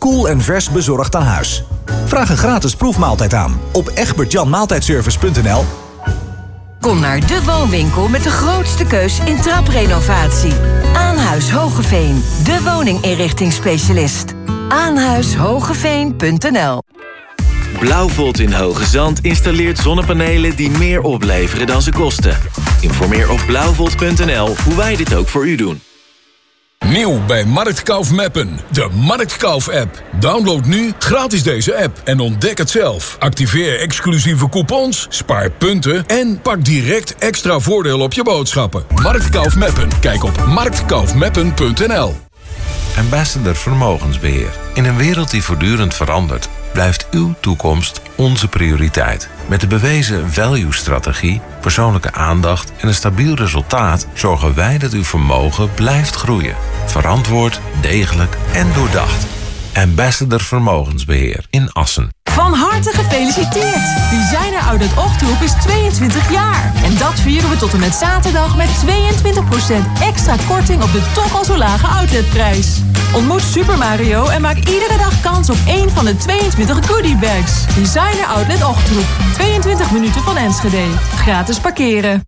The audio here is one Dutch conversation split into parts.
koel en vers bezorgd aan huis. Vraag een gratis proefmaaltijd aan op egbertjanmaaltijdservice.nl. Kom naar de woonwinkel met de grootste keus in traprenovatie. Aanhuis Hogeveen, de woninginrichtingsspecialist. Aanhuishogeveen.nl. Blauwvolt in Hoge Zand installeert zonnepanelen die meer opleveren dan ze kosten. Informeer op blauwvolt.nl hoe wij dit ook voor u doen. Nieuw bij Marktkauf Meppen, de Marktkauf-app. Download nu gratis deze app en ontdek het zelf. Activeer exclusieve coupons, spaar punten en pak direct extra voordeel op je boodschappen. Marktkauf Meppen. Kijk op marktkaufmeppen.nl. Ambassador Vermogensbeheer. In een wereld die voortdurend verandert, blijft uw toekomst onze prioriteit. Met de bewezen value-strategie, persoonlijke aandacht en een stabiel resultaat zorgen wij dat uw vermogen blijft groeien. Verantwoord, degelijk en doordacht. Ambassador Vermogensbeheer in Assen. Van harte gefeliciteerd! Designer Outlet Ochtroep is 22 jaar. En dat vieren we tot en met zaterdag met 22% extra korting op de toch al zo lage outletprijs. Ontmoet Super Mario en maak iedere dag kans op één van de 22 goodiebags. Designer Outlet Ochtroep. 22 minuten van Enschede. Gratis parkeren.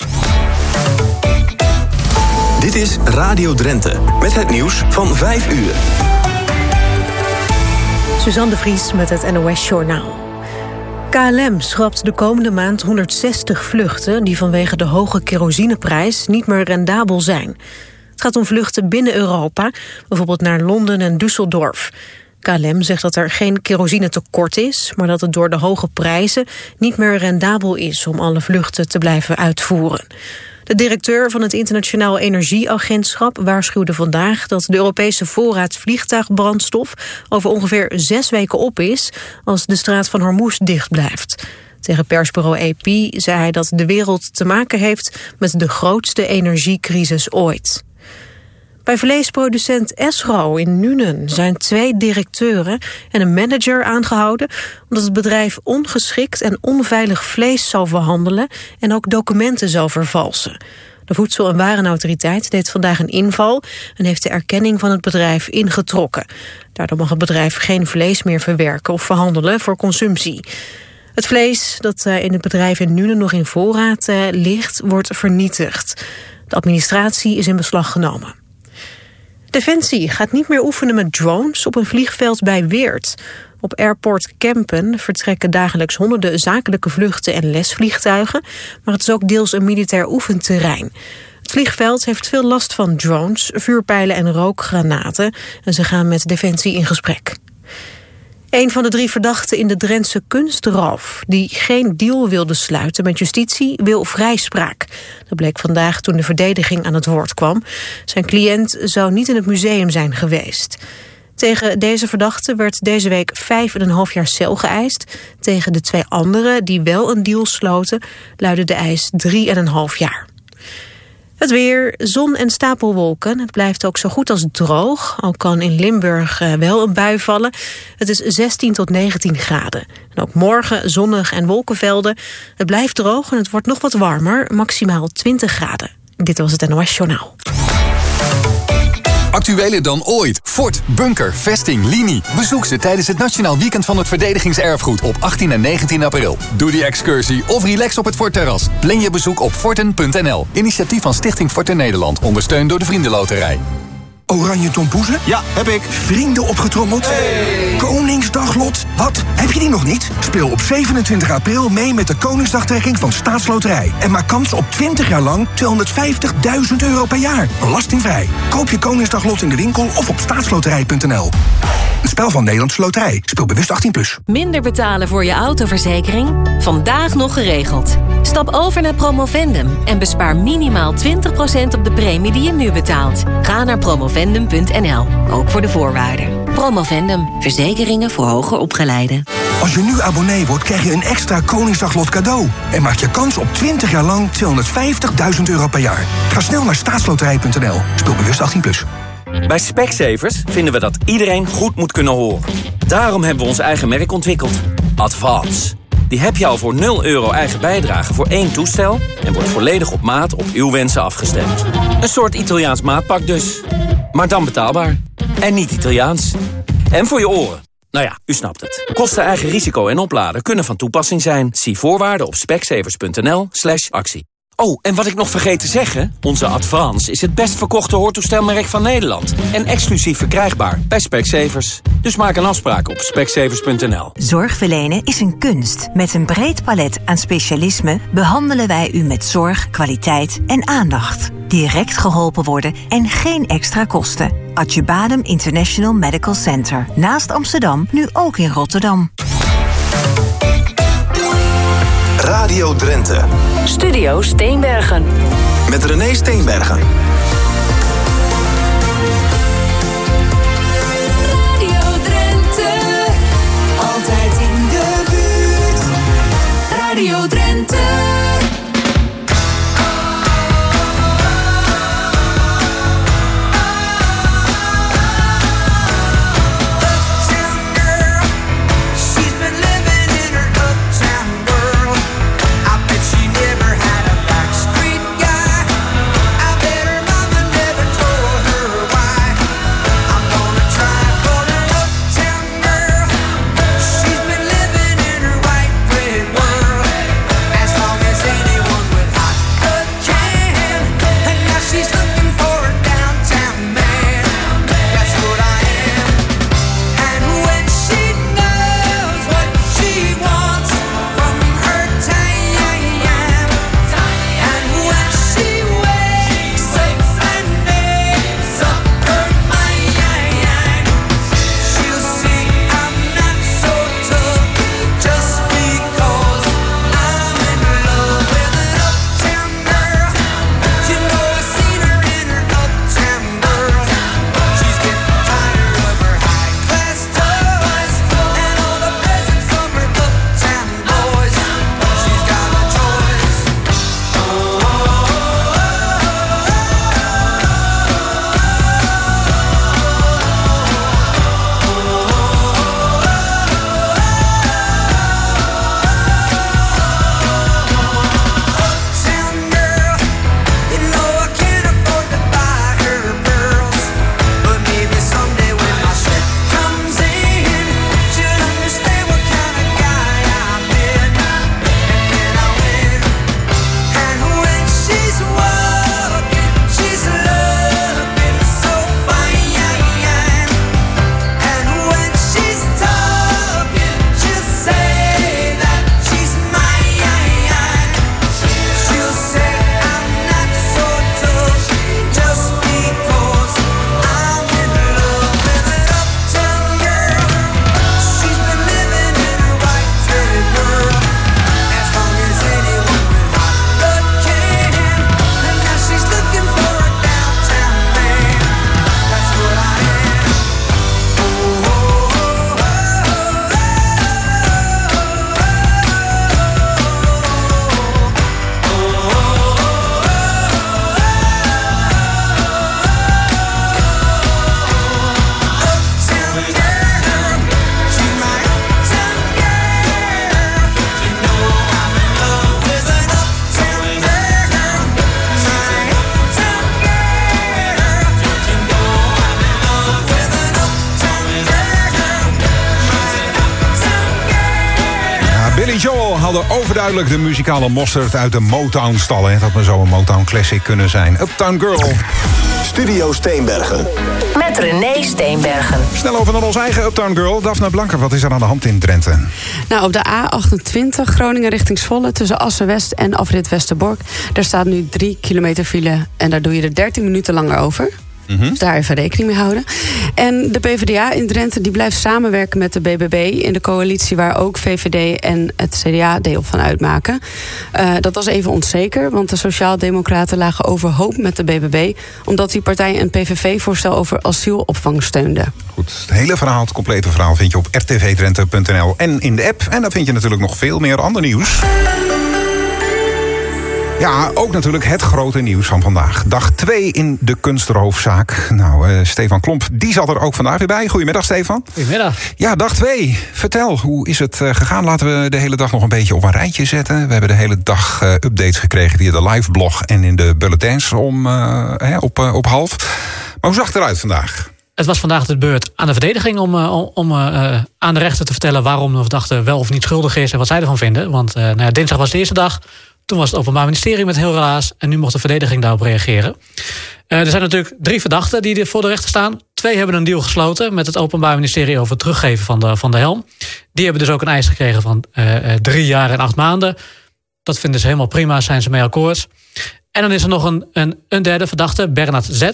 Dit is Radio Drenthe. Met het nieuws van 5 uur. Suzanne de Vries met het NOS-journaal. KLM schrapt de komende maand 160 vluchten... die vanwege de hoge kerosineprijs niet meer rendabel zijn. Het gaat om vluchten binnen Europa, bijvoorbeeld naar Londen en Düsseldorf. KLM zegt dat er geen kerosinetekort is... maar dat het door de hoge prijzen niet meer rendabel is... om alle vluchten te blijven uitvoeren. De directeur van het Internationaal Energieagentschap waarschuwde vandaag dat de Europese voorraad vliegtuigbrandstof over ongeveer 6 weken op is als de straat van Hormuz dicht blijft. Tegen persbureau AP zei hij dat de wereld te maken heeft met de grootste energiecrisis ooit. Bij vleesproducent Esro in Nuenen zijn 2 directeuren en een manager aangehouden omdat het bedrijf ongeschikt en onveilig vlees zou verhandelen en ook documenten zou vervalsen. De Voedsel- en Warenautoriteit deed vandaag een inval en heeft de erkenning van het bedrijf ingetrokken. Daardoor mag het bedrijf geen vlees meer verwerken of verhandelen voor consumptie. Het vlees dat in het bedrijf in Nuenen nog in voorraad ligt, wordt vernietigd. De administratie is in beslag genomen. Defensie gaat niet meer oefenen met drones op een vliegveld bij Weert. Op Airport Kempen vertrekken dagelijks honderden zakelijke vluchten en lesvliegtuigen, maar het is ook deels een militair oefenterrein. Het vliegveld heeft veel last van drones, vuurpijlen en rookgranaten en ze gaan met Defensie in gesprek. Een van de 3 verdachten in de Drentse kunstroof, die geen deal wilde sluiten met justitie, wil vrijspraak. Dat bleek vandaag toen de verdediging aan het woord kwam. Zijn cliënt zou niet in het museum zijn geweest. Tegen deze verdachte werd deze week 5,5 jaar cel geëist. Tegen de 2 anderen die wel een deal sloten, luidde de eis 3,5 jaar. Het weer, zon en stapelwolken. Het blijft ook zo goed als droog. Al kan in Limburg wel een bui vallen. Het is 16 tot 19 graden. En ook morgen zonnig en wolkenvelden. Het blijft droog en het wordt nog wat warmer. Maximaal 20 graden. Dit was het NOS Journaal. Actueler dan ooit. Fort, Bunker, Vesting, Linie. Bezoek ze tijdens het Nationaal Weekend van het Verdedigingserfgoed op 18 en 19 april. Doe die excursie of relax op het Fortterras. Plan je bezoek op forten.nl. Initiatief van Stichting Forten Nederland. Ondersteund door de Vriendenloterij. Oranje tompoezen? Ja, heb ik. Vrienden opgetrommeld? Hey. Koningsdaglot? Wat? Heb je die nog niet? Speel op 27 april mee met de Koningsdagtrekking van Staatsloterij. En maak kans op 20 jaar lang €250.000 per jaar. Belastingvrij. Koop je Koningsdaglot in de winkel of op staatsloterij.nl. Een spel van Nederlandse Loterij. Speel bewust 18+. Minder betalen voor je autoverzekering? Vandaag nog geregeld. Stap over naar Promovendum en bespaar minimaal 20% op de premie die je nu betaalt. Ga naar promovendum.nl, ook voor de voorwaarden. Promovendum, verzekeringen voor hoger opgeleiden. Als je nu abonnee wordt, krijg je een extra Koningsdaglot cadeau. En maak je kans op 20 jaar lang €250.000 per jaar. Ga snel naar staatsloterij.nl. Speel bewust 18+. Bij Specsavers vinden we dat iedereen goed moet kunnen horen. Daarom hebben we ons eigen merk ontwikkeld. Advance. Die heb je al voor €0 eigen bijdrage voor 1 toestel en wordt volledig op maat op uw wensen afgestemd. Een soort Italiaans maatpak dus. Maar dan betaalbaar. En niet Italiaans. En voor je oren. Nou ja, u snapt het. Kosten, eigen risico en opladen kunnen van toepassing zijn. Zie voorwaarden op specsavers.nl/actie. Oh, en wat ik nog vergeet te zeggen... onze Advance is het best verkochte hoortoestelmerk van Nederland. En exclusief verkrijgbaar bij Specsavers. Dus maak een afspraak op specsavers.nl. Zorg verlenen is een kunst. Met een breed palet aan specialismen behandelen wij u met zorg, kwaliteit en aandacht. Direct geholpen worden en geen extra kosten. Achybatum International Medical Center. Naast Amsterdam, nu ook in Rotterdam. Radio Drenthe. Studio Steenbergen. Met René Steenbergen. Radio Drenthe. Altijd in de buurt. Radio Drenthe. Overduidelijk de muzikale mosterd uit de Motown-stallen. Het had maar zo een Motown-classic kunnen zijn. Uptown Girl. Studio Steenbergen. Met René Steenbergen. Snel over naar onze eigen Uptown Girl. Daphne Blanker, wat is er aan de hand in Drenthe? Nou, op de A28 Groningen richting Zwolle tussen Assen-West en afrit Westerbork. Daar staat nu 3 kilometer file en daar doe je er 13 minuten langer over. Dus daar even rekening mee houden. En de PvdA in Drenthe die blijft samenwerken met de BBB in de coalitie waar ook VVD en het CDA deel van uitmaken. Dat was even onzeker, want de Sociaaldemocraten lagen overhoop met de BBB, omdat die partij een PVV-voorstel over asielopvang steunde. Goed, het hele verhaal, het complete verhaal vind je op rtvdrenthe.nl en in de app. En daar vind je natuurlijk nog veel meer ander nieuws. Ja, ook natuurlijk het grote nieuws van vandaag. Dag 2 in de kunstroofzaak. Nou, Stefan Klomp, die zat er ook vandaag weer bij. Goedemiddag, Stefan. Goedemiddag. Ja, dag 2. Vertel, hoe is het gegaan? Laten we de hele dag nog een beetje op een rijtje zetten. We hebben de hele dag updates gekregen via de liveblog en in de bulletins op half. Maar hoe zag het eruit vandaag? Het was vandaag de beurt aan de verdediging om aan de rechter te vertellen waarom de verdachte wel of niet schuldig is en wat zij ervan vinden. Want dinsdag was de eerste dag. Toen was het Openbaar Ministerie met heel relaas. En nu mocht de verdediging daarop reageren. Er zijn natuurlijk 3 verdachten die voor de rechter staan. 2 hebben een deal gesloten met het Openbaar Ministerie over het teruggeven van de helm. Die hebben dus ook een eis gekregen van 3 jaar en 8 maanden. Dat vinden ze helemaal prima, zijn ze mee akkoord. En dan is er nog een derde verdachte, Bernard Z.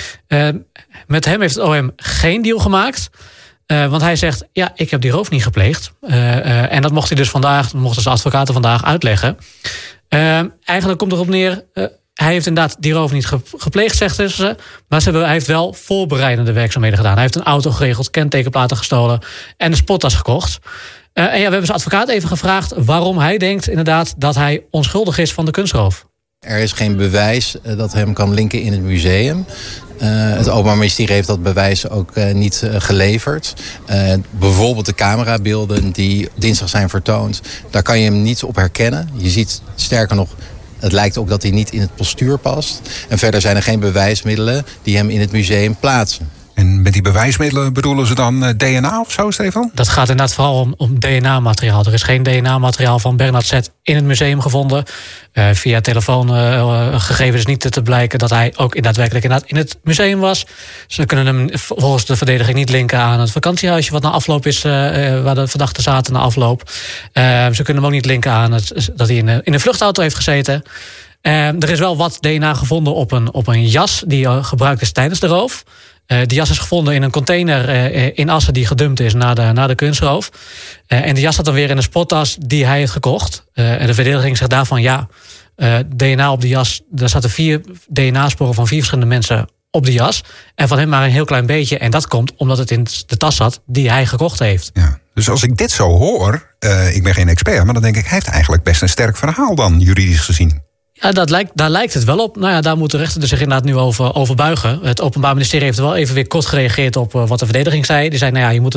Met hem heeft het OM geen deal gemaakt. Want hij zegt, ja, ik heb die roof niet gepleegd. En dat mocht hij dus mochten zijn advocaten vandaag uitleggen. Eigenlijk komt erop neer, hij heeft inderdaad die roof niet gepleegd, zegt ze. Maar hij heeft wel voorbereidende werkzaamheden gedaan. Hij heeft een auto geregeld, kentekenplaten gestolen en een spottas gekocht. En we hebben zijn advocaat even gevraagd waarom hij denkt inderdaad dat hij onschuldig is van de kunstroof. Er is geen bewijs dat hem kan linken in het museum. Het Openbaar Ministerie heeft dat bewijs ook niet geleverd. Bijvoorbeeld de camerabeelden die dinsdag zijn vertoond. Daar kan je hem niet op herkennen. Je ziet sterker nog, het lijkt ook dat hij niet in het postuur past. En verder zijn er geen bewijsmiddelen die hem in het museum plaatsen. En met die bewijsmiddelen bedoelen ze dan DNA of zo, Stefan? Dat gaat inderdaad vooral om DNA-materiaal. Er is geen DNA-materiaal van Bernard Z in het museum gevonden. Via telefoongegevens is niet te blijken dat hij ook daadwerkelijk in het museum was. Ze kunnen hem volgens de verdediging niet linken aan het vakantiehuisje wat na afloop is, waar de verdachten zaten na afloop. Ze kunnen hem ook niet linken aan dat hij in een vluchtauto heeft gezeten. Er is wel wat DNA gevonden op een jas die gebruikt is tijdens de roof. Die jas is gevonden in een container in Assen die gedumpt is na de kunstroof. En de jas zat dan weer in een spottas die hij heeft gekocht. En de verdediging zegt daarvan DNA op de jas. Er zaten 4 DNA-sporen van 4 verschillende mensen op de jas. En van hem maar een heel klein beetje. En dat komt omdat het in de tas zat die hij gekocht heeft. Ja, dus als ik dit zo hoor, ik ben geen expert, maar dan denk ik, hij heeft eigenlijk best een sterk verhaal dan, juridisch gezien. Ja, daar lijkt het wel op. Nou ja, daar moet de rechter zich inderdaad nu over buigen. Het Openbaar Ministerie heeft wel even weer kort gereageerd op wat de verdediging zei. Die zei, nou ja, je moet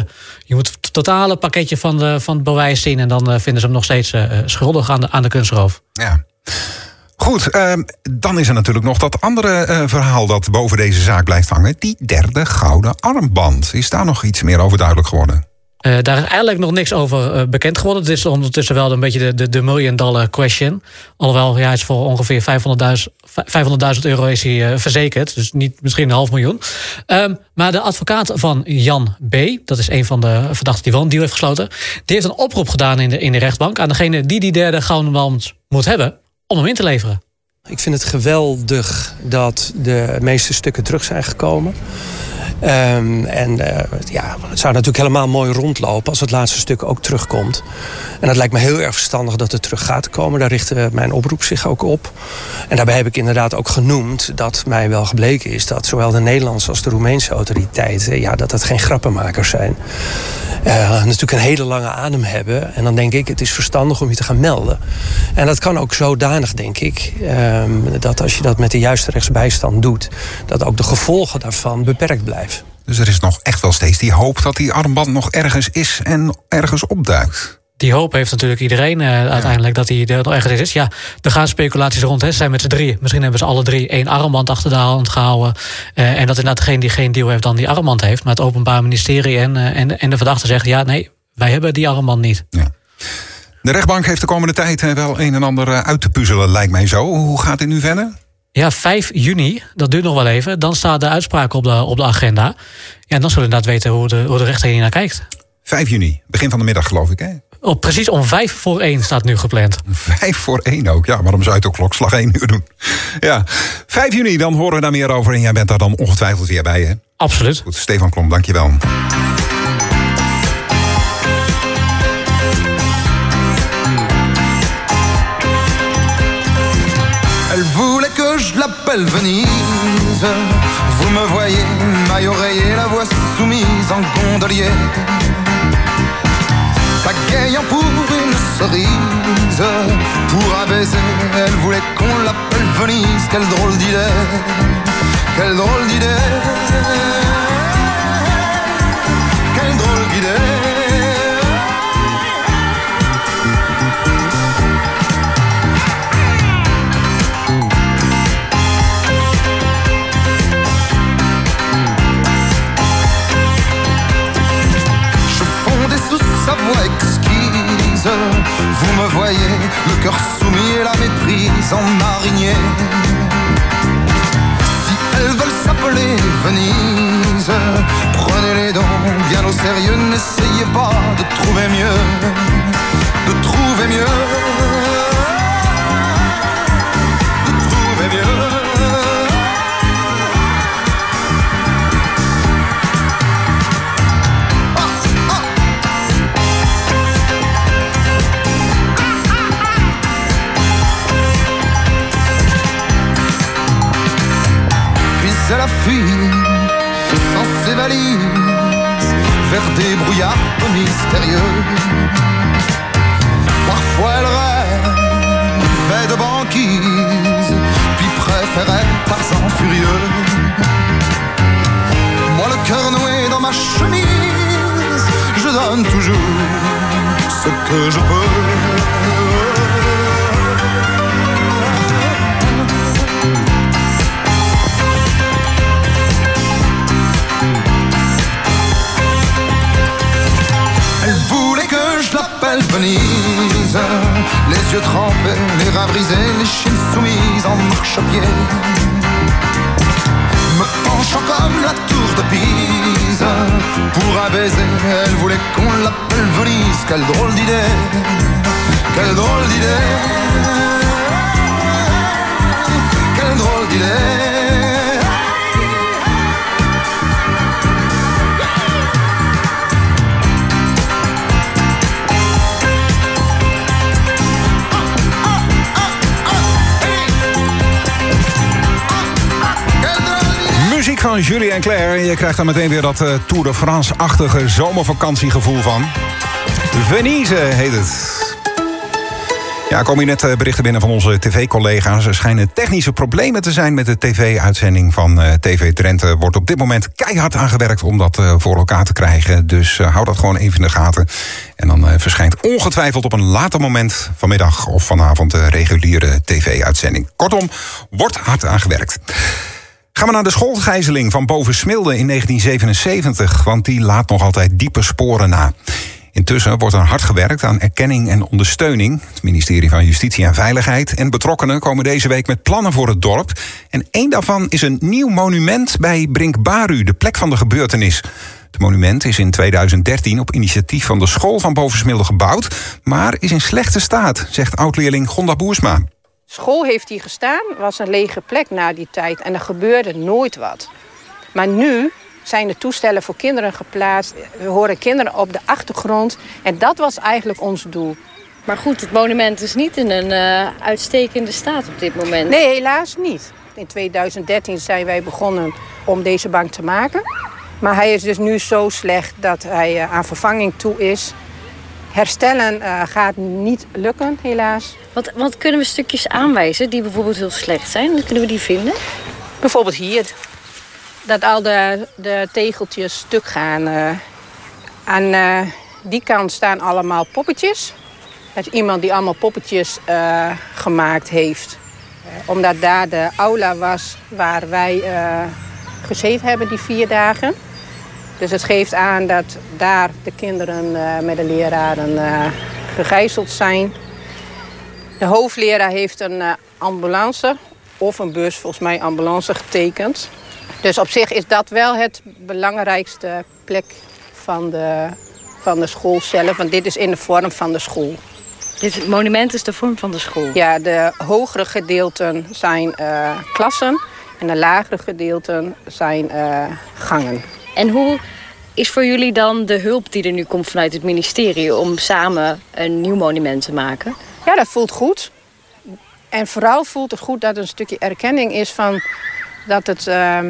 het totale pakketje van het bewijs zien. En dan vinden ze hem nog steeds schuldig aan de kunstroof. Ja. Goed, dan is er natuurlijk nog dat andere verhaal dat boven deze zaak blijft hangen. Die 3e gouden armband. Is daar nog iets meer over duidelijk geworden? Daar is eigenlijk nog niks over bekend geworden. Het is ondertussen wel een beetje de $1 million question. Alhoewel, hij is voor ongeveer €500.000 is hij verzekerd. Dus niet misschien $500.000. Maar de advocaat van Jan B., dat is een van de verdachten die wel een deal heeft gesloten, die heeft een oproep gedaan in de rechtbank aan degene die 3e gouden band moet hebben, om hem in te leveren. Ik vind het geweldig dat de meeste stukken terug zijn gekomen. Het zou natuurlijk helemaal mooi rondlopen als het laatste stuk ook terugkomt. En dat lijkt me heel erg verstandig dat het terug gaat komen. Daar richt mijn oproep zich ook op. En daarbij heb ik inderdaad ook genoemd dat mij wel gebleken is dat zowel de Nederlandse als de Roemeense autoriteiten, dat het geen grappenmakers zijn. Natuurlijk een hele lange adem hebben. En dan denk ik, het is verstandig om je te gaan melden. En dat kan ook zodanig, denk ik, dat als je dat met de juiste rechtsbijstand doet, dat ook de gevolgen daarvan beperkt blijven. Dus er is nog echt wel steeds die hoop dat die armband nog ergens is en ergens opduikt. Die hoop heeft natuurlijk iedereen uiteindelijk dat hij er nog ergens is. Ja, er gaan speculaties rond. Ze zijn met z'n 3. Misschien hebben ze alle 3 één armband achter de hand gehouden. En dat inderdaad degene die geen deal heeft dan die armband heeft. Maar het Openbaar Ministerie en de verdachte zeggen, ja, nee, wij hebben die armband niet. Ja. De rechtbank heeft de komende tijd wel een en ander uit te puzzelen, lijkt mij zo. Hoe gaat dit nu verder? Ja, 5 juni, dat duurt nog wel even. Dan staat de uitspraak op de agenda. Ja, en dan zullen we inderdaad weten hoe de rechter hier naar kijkt. 5 juni, begin van de middag geloof ik, hè? Precies om 1:05 staat nu gepland. 1:05 ook, ja. Waarom zou je het ook klokslag 1 uur doen? Ja, 5 juni, dan horen we daar meer over. En jij bent daar dan ongetwijfeld weer bij, hè? Absoluut. Goed, Stefan Klomp, dankjewel. Elle voulait que je l'appelle Venise. Vous me voyez, maille oreiller, la voix soumise en gondolier. Pagayant pour une cerise, pour un baiser, elle voulait qu'on l'appelle Venise. Quelle drôle d'idée, quelle drôle d'idée, quelle drôle d'idée. Vous me voyez, le cœur soumis et la méprise en araignée. Si elles veulent s'appeler Venise, prenez-les donc bien au sérieux. N'essayez pas de trouver mieux, de trouver mieux, de trouver mieux. À la fuite, sans ses valises, vers des brouillards peu mystérieux. Parfois elle rêvait de banquise, puis préférait Tarzan furieux. Moi le cœur noué dans ma chemise, je donne toujours ce que je peux. Venise, les yeux trempés, les reins brisés, les chines soumises en marchepied. Me penchant comme la tour de Pise, pour un baiser, elle voulait qu'on l'appelle Venise. Quelle drôle d'idée, quelle drôle d'idée, quelle drôle d'idée. Muziek van Julie en Claire. Je krijgt dan meteen weer dat Tour de France-achtige zomervakantiegevoel van. Venise heet het. Ja, kom je net berichten binnen van onze tv-collega's. Er schijnen technische problemen te zijn met de tv-uitzending van TV Drenthe. Wordt op dit moment keihard aangewerkt om dat voor elkaar te krijgen. Dus hou dat gewoon even in de gaten. En dan verschijnt ongetwijfeld op een later moment vanmiddag of vanavond de reguliere tv-uitzending. Kortom, wordt hard aangewerkt. Gaan we naar de schoolgijzeling van Bovensmilde in 1977... want die laat nog altijd diepe sporen na. Intussen wordt er hard gewerkt aan erkenning en ondersteuning. Het ministerie van Justitie en Veiligheid en betrokkenen komen deze week met plannen voor het dorp. En één daarvan is een nieuw monument bij Brinkbaru, de plek van de gebeurtenis. Het monument is in 2013 op initiatief van de school van Bovensmilde gebouwd... maar is in slechte staat, zegt oud-leerling Gonda Boersma. School heeft hier gestaan, was een lege plek na die tijd en er gebeurde nooit wat. Maar nu zijn de toestellen voor kinderen geplaatst. We horen kinderen op de achtergrond en dat was eigenlijk ons doel. Maar goed, het monument is niet in een uitstekende staat op dit moment. Nee, helaas niet. In 2013 zijn wij begonnen om deze bank te maken. Maar hij is dus nu zo slecht dat hij aan vervanging toe is. Herstellen gaat niet lukken, helaas. Wat kunnen we stukjes aanwijzen die bijvoorbeeld heel slecht zijn? Dan kunnen we die vinden? Bijvoorbeeld hier. Dat al de tegeltjes stuk gaan. Aan die kant staan allemaal poppetjes. Dat is iemand die allemaal poppetjes gemaakt heeft. Omdat daar de aula was waar wij gezeten hebben die 4 dagen. Dus het geeft aan dat daar de kinderen met de leraren gegijzeld zijn. De hoofdleraar heeft een ambulance of een bus, volgens mij ambulance, getekend. Dus op zich is dat wel het belangrijkste plek van de school zelf. Want dit is in de vorm van de school. Dit monument is de vorm van de school? Ja, de hogere gedeelten zijn klassen en de lagere gedeelten zijn gangen. En hoe is voor jullie dan de hulp die er nu komt vanuit het ministerie om samen een nieuw monument te maken? Ja, dat voelt goed. En vooral voelt het goed dat er een stukje erkenning is van dat het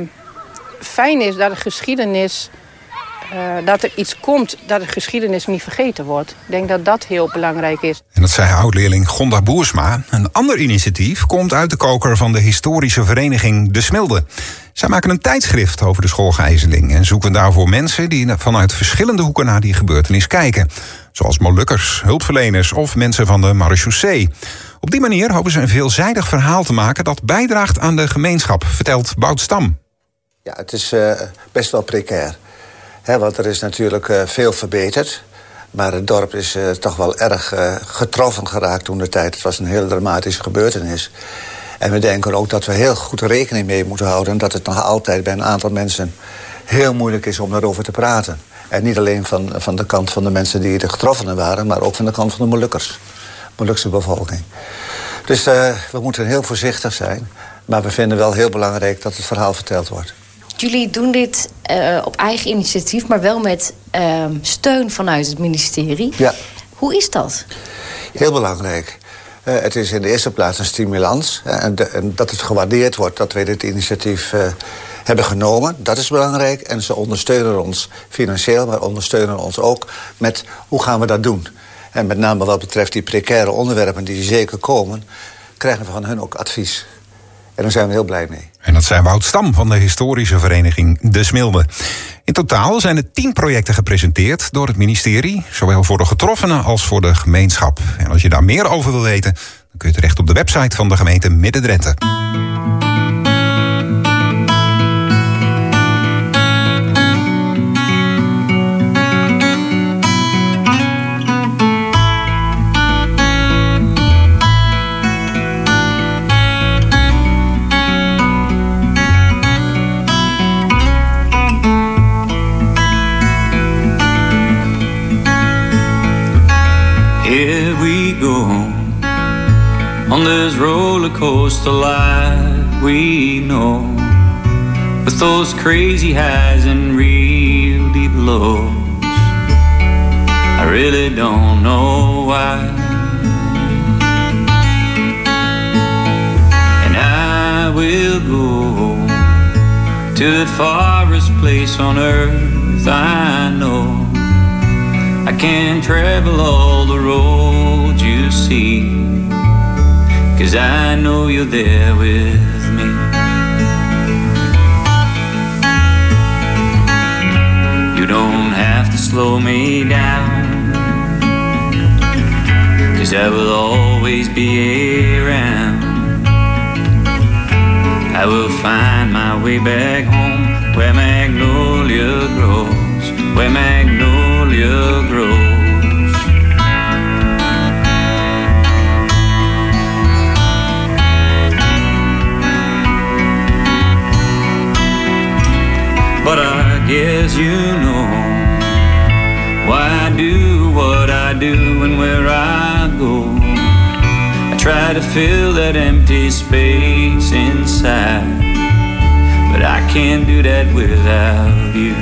fijn is dat de geschiedenis, dat er iets komt, dat de geschiedenis niet vergeten wordt. Ik denk dat dat heel belangrijk is. En dat zei oud-leerling Gonda Boersma. Een ander initiatief komt uit de koker van de historische vereniging De Smilde. Zij maken een tijdschrift over de schoolgijzeling en zoeken daarvoor mensen die vanuit verschillende hoeken naar die gebeurtenis kijken. Zoals Molukkers, hulpverleners of mensen van de marechaussee. Op die manier hopen ze een veelzijdig verhaal te maken dat bijdraagt aan de gemeenschap, vertelt Bout Stam. Ja, het is best wel precair. Want er is natuurlijk veel verbeterd. Maar het dorp is toch wel erg getroffen geraakt toen de tijd. Het was een heel dramatische gebeurtenis. En we denken ook dat we heel goed rekening mee moeten houden... dat het nog altijd bij een aantal mensen heel moeilijk is om daarover te praten. En niet alleen van de kant van de mensen die de getroffenen waren... maar ook van de kant van de Molukse bevolking. Dus we moeten heel voorzichtig zijn. Maar we vinden wel heel belangrijk dat het verhaal verteld wordt. Jullie doen dit op eigen initiatief, maar wel met steun vanuit het ministerie. Ja. Hoe is dat? Heel belangrijk. Het is in de eerste plaats een stimulans. En dat het gewaardeerd wordt dat wij dit initiatief hebben genomen. Dat is belangrijk. En ze ondersteunen ons financieel, maar ondersteunen ons ook met hoe gaan we dat doen. En met name wat betreft die precaire onderwerpen die zeker komen, krijgen we van hun ook advies. En daar zijn we heel blij mee. En dat zijn Wout Stam van de historische vereniging De Smilde. In totaal zijn er 10 projecten gepresenteerd door het ministerie, zowel voor de getroffenen als voor de gemeenschap. En als je daar meer over wil weten, dan kun je terecht op de website van de gemeente Midden-Drenthe. Here we go on this roller coaster life we know, with those crazy highs and real deep lows. I really don't know why, and I will go to the farthest place on earth I know. I can't travel all the roads you see, 'cause I know you're there with me. You don't have to slow me down, 'cause I will always be around. I will find my way back home, where magnolia grows, where magnolia grows. But I guess you know why I do what I do and where I go. I try to fill that empty space inside, but I can't do that without you.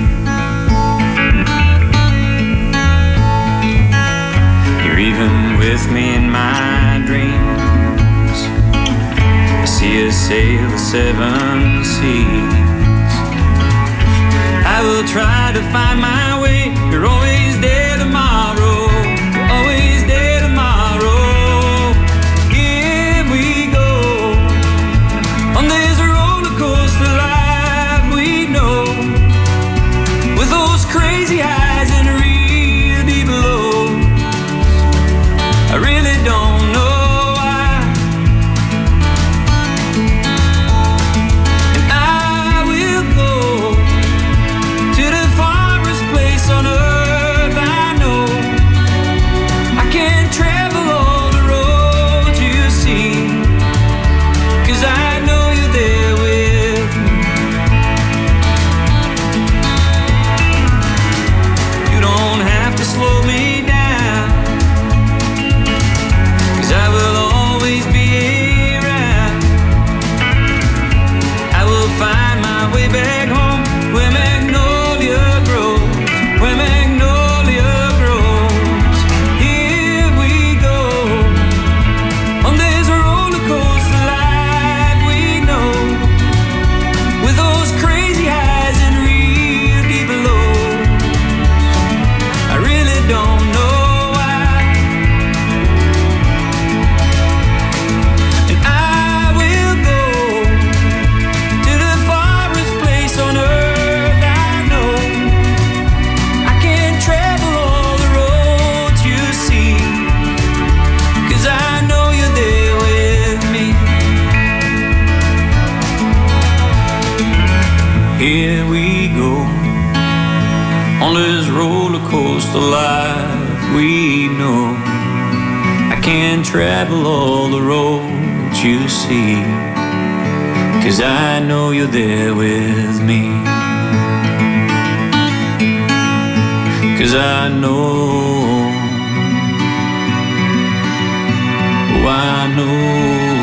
You're even with me in my dreams. I see us sail the 7 seas. I will try to find my way. You're always there tomorrow. You're always there tomorrow. Here we go on this roller coaster life we know, with those crazy highs and real deep lows. I really don't know why, and I will go to the farthest place on earth I know. I can't travel all the roads you see, 'cause I know you're there with me. You don't have to slow me down, 'cause I will always be around. I will find my way back home, where magnolia grows, where magnolia grows. Here we go on this roller coaster life we know, with those crazy highs and real deep lows. I really don't know why, and I will go to the farthest place on earth I know. I can't travel all the roads you see, 'cause I know you're there with me. Here we go on this roller coaster life we know. I can't travel all the roads you see, 'cause I know you're there with me. 'Cause I know, oh, I know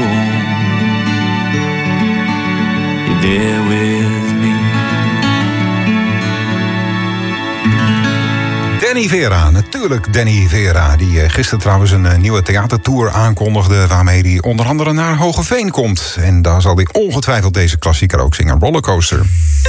you're there with me. Danny Vera, natuurlijk Danny Vera. Die gisteren trouwens een nieuwe theatertour aankondigde, waarmee hij onder andere naar Hoogeveen komt. En daar zal hij ongetwijfeld deze klassieker ook zingen, Rollercoaster.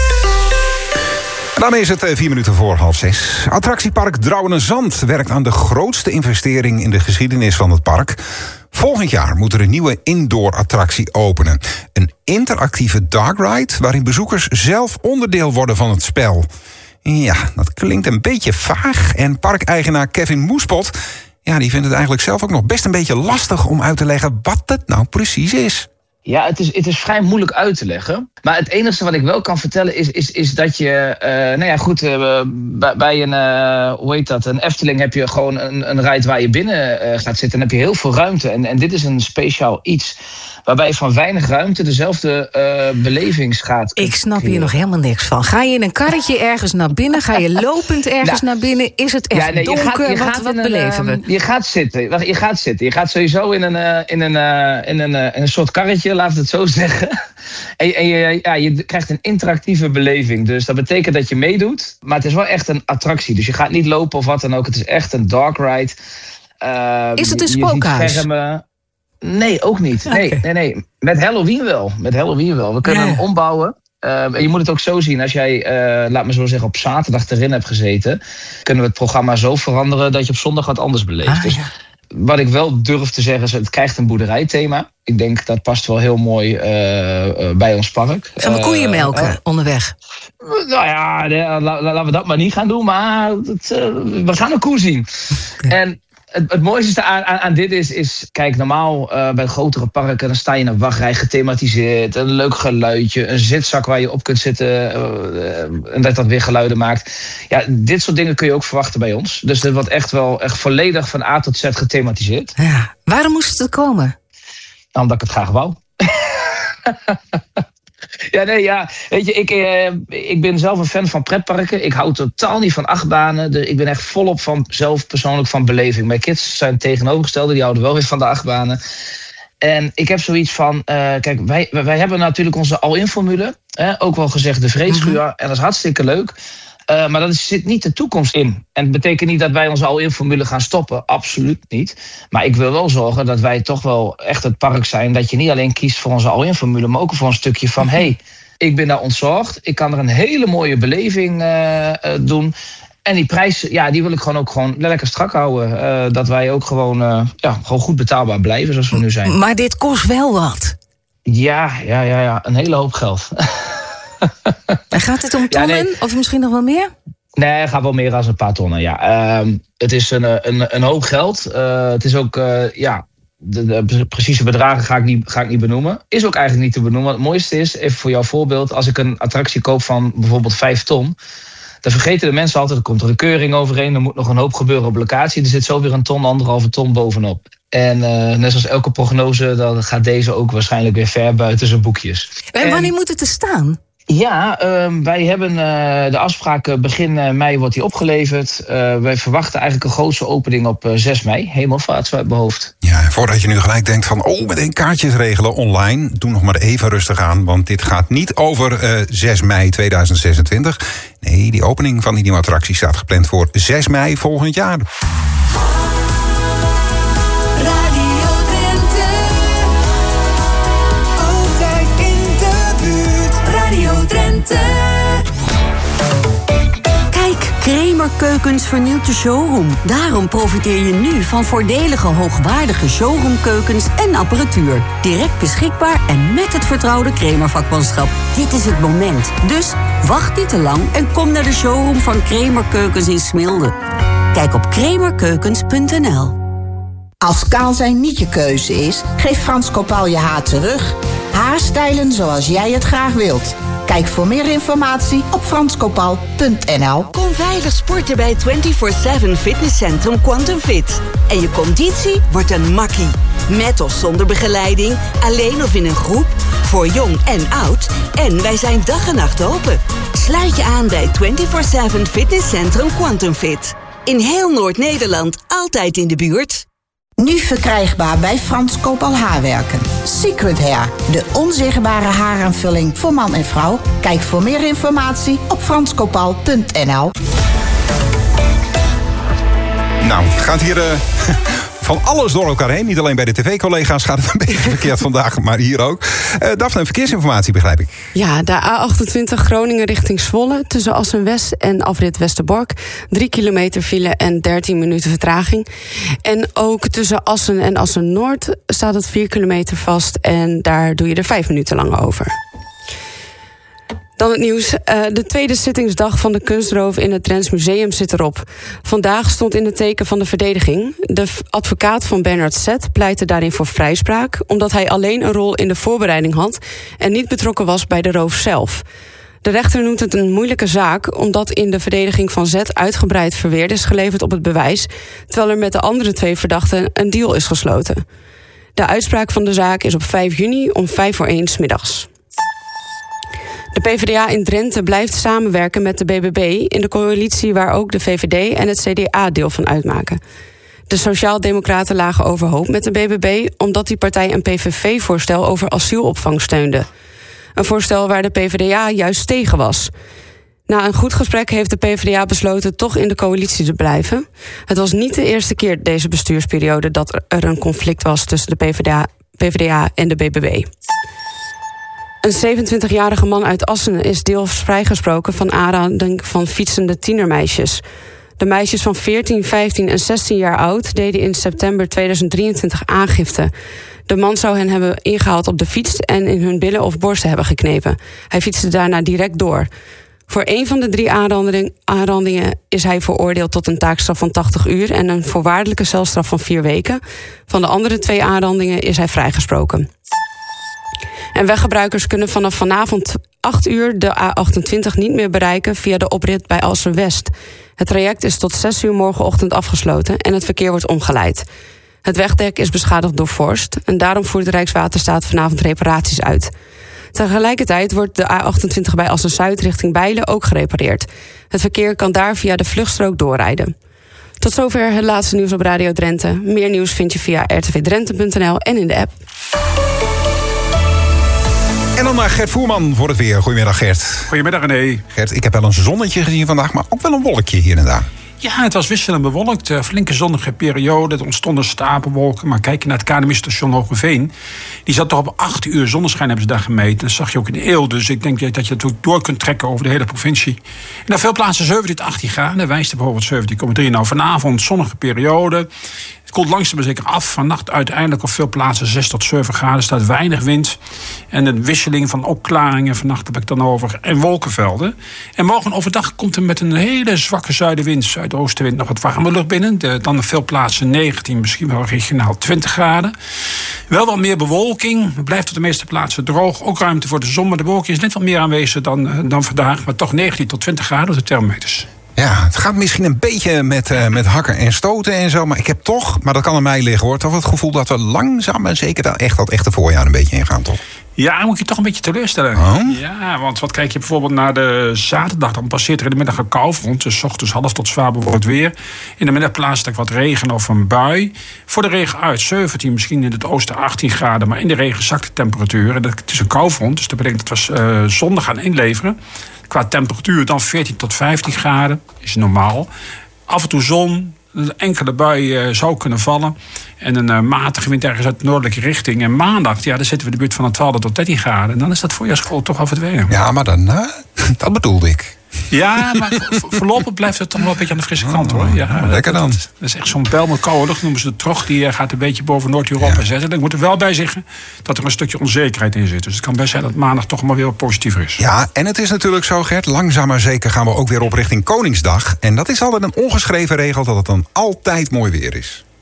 En daarmee is het 4 minuten voor 5:30. Attractiepark Drouwenenzand werkt aan de grootste investering in de geschiedenis van het park. Volgend jaar moet er een nieuwe indoor-attractie openen. Een interactieve dark ride waarin bezoekers zelf onderdeel worden van het spel. Ja, dat klinkt een beetje vaag. En parkeigenaar Kevin Moespot, ja, die vindt het eigenlijk zelf ook nog best een beetje lastig om uit te leggen wat het nou precies is. Ja, het is vrij moeilijk uit te leggen. Maar het enige wat ik wel kan vertellen is dat je... bij een, een Efteling heb je gewoon een ride waar je binnen gaat zitten. En dan heb je heel veel ruimte. En dit is een speciaal iets waarbij je van weinig ruimte dezelfde belevingsgraad kunt Ik snap creëren. hier nog helemaal niks van. Ga je in een karretje ergens naar binnen? Ga je lopend ergens naar binnen? Is het echt donker? Wat beleven we? Je gaat zitten. Je gaat sowieso in een soort karretje, laat het zo zeggen. En je krijgt een interactieve beleving. Dus dat betekent dat je meedoet. Maar het is wel echt een attractie. Dus je gaat niet lopen of wat dan ook. Het is echt een dark ride. Is het een spookhuis? Nee, ook niet. Nee. Met Halloween wel. We kunnen hem ombouwen. Je moet het ook zo zien. Als jij, laat me zo zeggen, op zaterdag erin hebt gezeten, kunnen we het programma zo veranderen dat je op zondag wat anders beleeft. Dus wat ik wel durf te zeggen is, het krijgt een boerderijthema. Ik denk dat past wel heel mooi bij ons park. Gaan we koeien melken onderweg? Nou ja, laten we dat maar niet gaan doen. Maar we gaan een koe zien. En het mooiste aan dit is... Kijk, normaal bij grotere parken, dan sta je in een wachtrij gethematiseerd. Een leuk geluidje, een zitzak waar je op kunt zitten. En dat weer geluiden maakt. Ja, dit soort dingen kun je ook verwachten bij ons. Dus dit wordt echt volledig van A tot Z gethematiseerd. Ja. Waarom moest het er komen? Omdat ik het graag wou. Weet je, ik ben zelf een fan van pretparken. Ik hou totaal niet van achtbanen. Ik ben echt volop zelf persoonlijk van beleving. Mijn kids zijn tegenovergestelde, die houden wel weer van de achtbanen. En ik heb zoiets van, kijk, wij hebben natuurlijk onze all-in-formule. Ook wel gezegd de vreedschuur. En dat is hartstikke leuk. Maar daar zit niet de toekomst in. En het betekent niet dat wij onze all-in-formule gaan stoppen. Absoluut niet. Maar ik wil wel zorgen dat wij toch wel echt het park zijn, dat je niet alleen kiest voor onze all-in-formule, maar ook voor een stukje van, ik ben daar ontzorgd. Ik kan er een hele mooie beleving doen. En die prijs, die wil ik gewoon lekker strak houden. Dat wij ook gewoon goed betaalbaar blijven zoals we nu zijn. Maar dit kost wel wat. Ja. Een hele hoop geld. En gaat het om tonnen? Of misschien nog wel meer? Nee, het gaat wel meer dan een paar tonnen, ja. Het is een hoop geld. Het is ook, de precieze bedragen ga ik niet benoemen. Is ook eigenlijk niet te benoemen. Het mooiste is, even voor jouw voorbeeld, als ik een attractie koop van bijvoorbeeld 5 ton... dan vergeten de mensen altijd, er komt er een keuring overheen, er moet nog een hoop gebeuren op locatie. Er zit zo weer 1 ton, 1,5 ton bovenop. En net zoals elke prognose, dan gaat deze ook waarschijnlijk weer ver buiten zijn boekjes. En wanneer moet het er staan? Ja, wij hebben de afspraak begin mei wordt die opgeleverd. Wij verwachten eigenlijk een grootste opening op 6 mei. Hemelvaart uit mijn hoofd. Ja, en voordat je nu gelijk denkt van, meteen kaartjes regelen online, doe nog maar even rustig aan, want dit gaat niet over 6 mei 2026. Nee, die opening van die nieuwe attractie staat gepland voor 6 mei volgend jaar. Kijk, Kramer Keukens vernieuwt de showroom. Daarom profiteer je nu van voordelige, hoogwaardige showroomkeukens en apparatuur. Direct beschikbaar en met het vertrouwde Kramer vakmanschap. Dit is het moment. Dus wacht niet te lang en kom naar de showroom van Kramer Keukens in Smilde. Kijk op kramerkeukens.nl. Als kaal zijn niet je keuze is, geef Frans Kopal je haar terug. Haarstijlen zoals jij het graag wilt. Kijk voor meer informatie op franskopal.nl. Kom veilig sporten bij 24/7 Fitnesscentrum Quantum Fit. En je conditie wordt een makkie. Met of zonder begeleiding, alleen of in een groep, voor jong en oud. En wij zijn dag en nacht open. Sluit je aan bij 24/7 Fitnesscentrum Quantum Fit. In heel Noord-Nederland, altijd in de buurt. Nu verkrijgbaar bij Frans Kopal Haarwerken. Secret Hair, de onzichtbare haaraanvulling voor man en vrouw. Kijk voor meer informatie op franskopal.nl. Nou, het gaat hier van alles door elkaar heen. Niet alleen bij de tv-collega's gaat het een beetje verkeerd vandaag, maar hier ook. Daphne, verkeersinformatie begrijp ik. Ja, de A28 Groningen richting Zwolle. Tussen Assen-West en afrit Westerbork. 3 kilometer file en 13 minuten vertraging. En ook tussen Assen en Assen-Noord staat het 4 kilometer vast. En daar doe je er 5 minuten lang over. Dan het nieuws. De tweede zittingsdag van de kunstroof in het Drents Museum zit erop. Vandaag stond in het teken van de verdediging. De advocaat van Bernard Zet pleitte daarin voor vrijspraak, omdat hij alleen een rol in de voorbereiding had en niet betrokken was bij de roof zelf. De rechter noemt het een moeilijke zaak, omdat in de verdediging van Zet uitgebreid verweer is geleverd op het bewijs, terwijl er met de andere 2 verdachten een deal is gesloten. De uitspraak van de zaak is op 5 juni om 1:05 's middags. De PvdA in Drenthe blijft samenwerken met de BBB in de coalitie waar ook de VVD en het CDA deel van uitmaken. De Sociaaldemocraten lagen overhoop met de BBB omdat die partij een PVV-voorstel over asielopvang steunde. Een voorstel waar de PvdA juist tegen was. Na een goed gesprek heeft de PvdA besloten toch in de coalitie te blijven. Het was niet de eerste keer deze bestuursperiode dat er een conflict was tussen de PvdA en de BBB. Een 27-jarige man uit Assen is deels vrijgesproken van aanranding van fietsende tienermeisjes. De meisjes van 14, 15 en 16 jaar oud deden in september 2023 aangifte. De man zou hen hebben ingehaald op de fiets en in hun billen of borsten hebben geknepen. Hij fietste daarna direct door. Voor 1 van de 3 aanrandingen is hij veroordeeld tot een taakstraf van 80 uur... en een voorwaardelijke celstraf van 4 weken. Van de andere 2 aanrandingen is hij vrijgesproken. En weggebruikers kunnen vanaf vanavond 8 uur de A28 niet meer bereiken via de oprit bij Assen-West. Het traject is tot 6 uur morgenochtend afgesloten en het verkeer wordt omgeleid. Het wegdek is beschadigd door vorst en daarom voert de Rijkswaterstaat vanavond reparaties uit. Tegelijkertijd wordt de A28 bij Assen-Zuid richting Bijlen ook gerepareerd. Het verkeer kan daar via de vluchtstrook doorrijden. Tot zover het laatste nieuws op Radio Drenthe. Meer nieuws vind je via rtvdrenthe.nl en in de app. En dan naar Gert Voerman voor het weer. Goedemiddag, Gert. Goedemiddag, René. Gert, ik heb wel een zonnetje gezien vandaag, maar ook wel een wolkje hier en daar. Ja, het was wisselend bewolkt. Flinke zonnige periode. Er ontstonden stapelwolken. Maar kijk je naar het KNMI-station Hoogeveen. Die zat toch op 8 uur zonneschijn, hebben ze daar gemeten. Dat zag je ook in de Eeuw. Dus ik denk dat je het ook door kunt trekken over de hele provincie. En op veel plaatsen 17 tot 18 graden. Wijst bijvoorbeeld 17,3. Nou, vanavond zonnige periode. Het koelt langzaam maar zeker af. Vannacht uiteindelijk op veel plaatsen 6 tot 7 graden. Er staat weinig wind. En een wisseling van opklaringen. Vannacht heb ik dan over. En wolkenvelden. En morgen overdag komt er met een hele zwakke zuidenwind, zuidoostenwind, nog wat warme lucht binnen. Dan op veel plaatsen 19, misschien wel regionaal 20 graden. Wel wat meer bewolking. Het blijft op de meeste plaatsen droog. Ook ruimte voor de zon. Maar de bewolking is net wat meer aanwezig dan vandaag. Maar toch 19 tot 20 graden op de thermometers. Ja, het gaat misschien een beetje met hakken en stoten en zo. Maar ik heb toch, maar dat kan aan mij liggen hoor, toch het gevoel dat we langzaam en zeker dat echte voorjaar een beetje ingaan, toch? Ja, moet je toch een beetje teleurstellen. Oh? Ja, want wat kijk je bijvoorbeeld naar de zaterdag, dan passeert er in de middag een koufront. Dus 's ochtends half tot zwaar bewolkt weer. In de middag plaatselijk wat regen of een bui. Voor de regen uit 17, misschien in het oosten 18 graden. Maar in de regen zakt de temperatuur. En het is een koufront, dus dat betekent dat we zondag gaan inleveren. Qua temperatuur dan 14 tot 15 graden, is normaal. Af en toe zon, een enkele bui zou kunnen vallen. En een matige wind ergens uit de noordelijke richting. En maandag, ja, dan zitten we in de buurt van de 12 tot 13 graden. En dan is dat voorjaarsgevoel toch al verdwenen. Ja, maar daarna, dat bedoelde ik. Ja, maar voorlopig blijft het toch wel een beetje aan de frisse kant, hoor. Ja, lekker dan. Dat is echt zo'n pijl met koude lucht, noemen ze de trog. Die gaat een beetje boven Noord-Europa zetten. Ik moet er wel bij zeggen dat er een stukje onzekerheid in zit. Dus het kan best zijn dat maandag toch maar weer wat positiever is. Ja, en het is natuurlijk zo, Gert, langzaam maar zeker gaan we ook weer op richting Koningsdag. En dat is altijd een ongeschreven regel dat het dan altijd mooi weer is.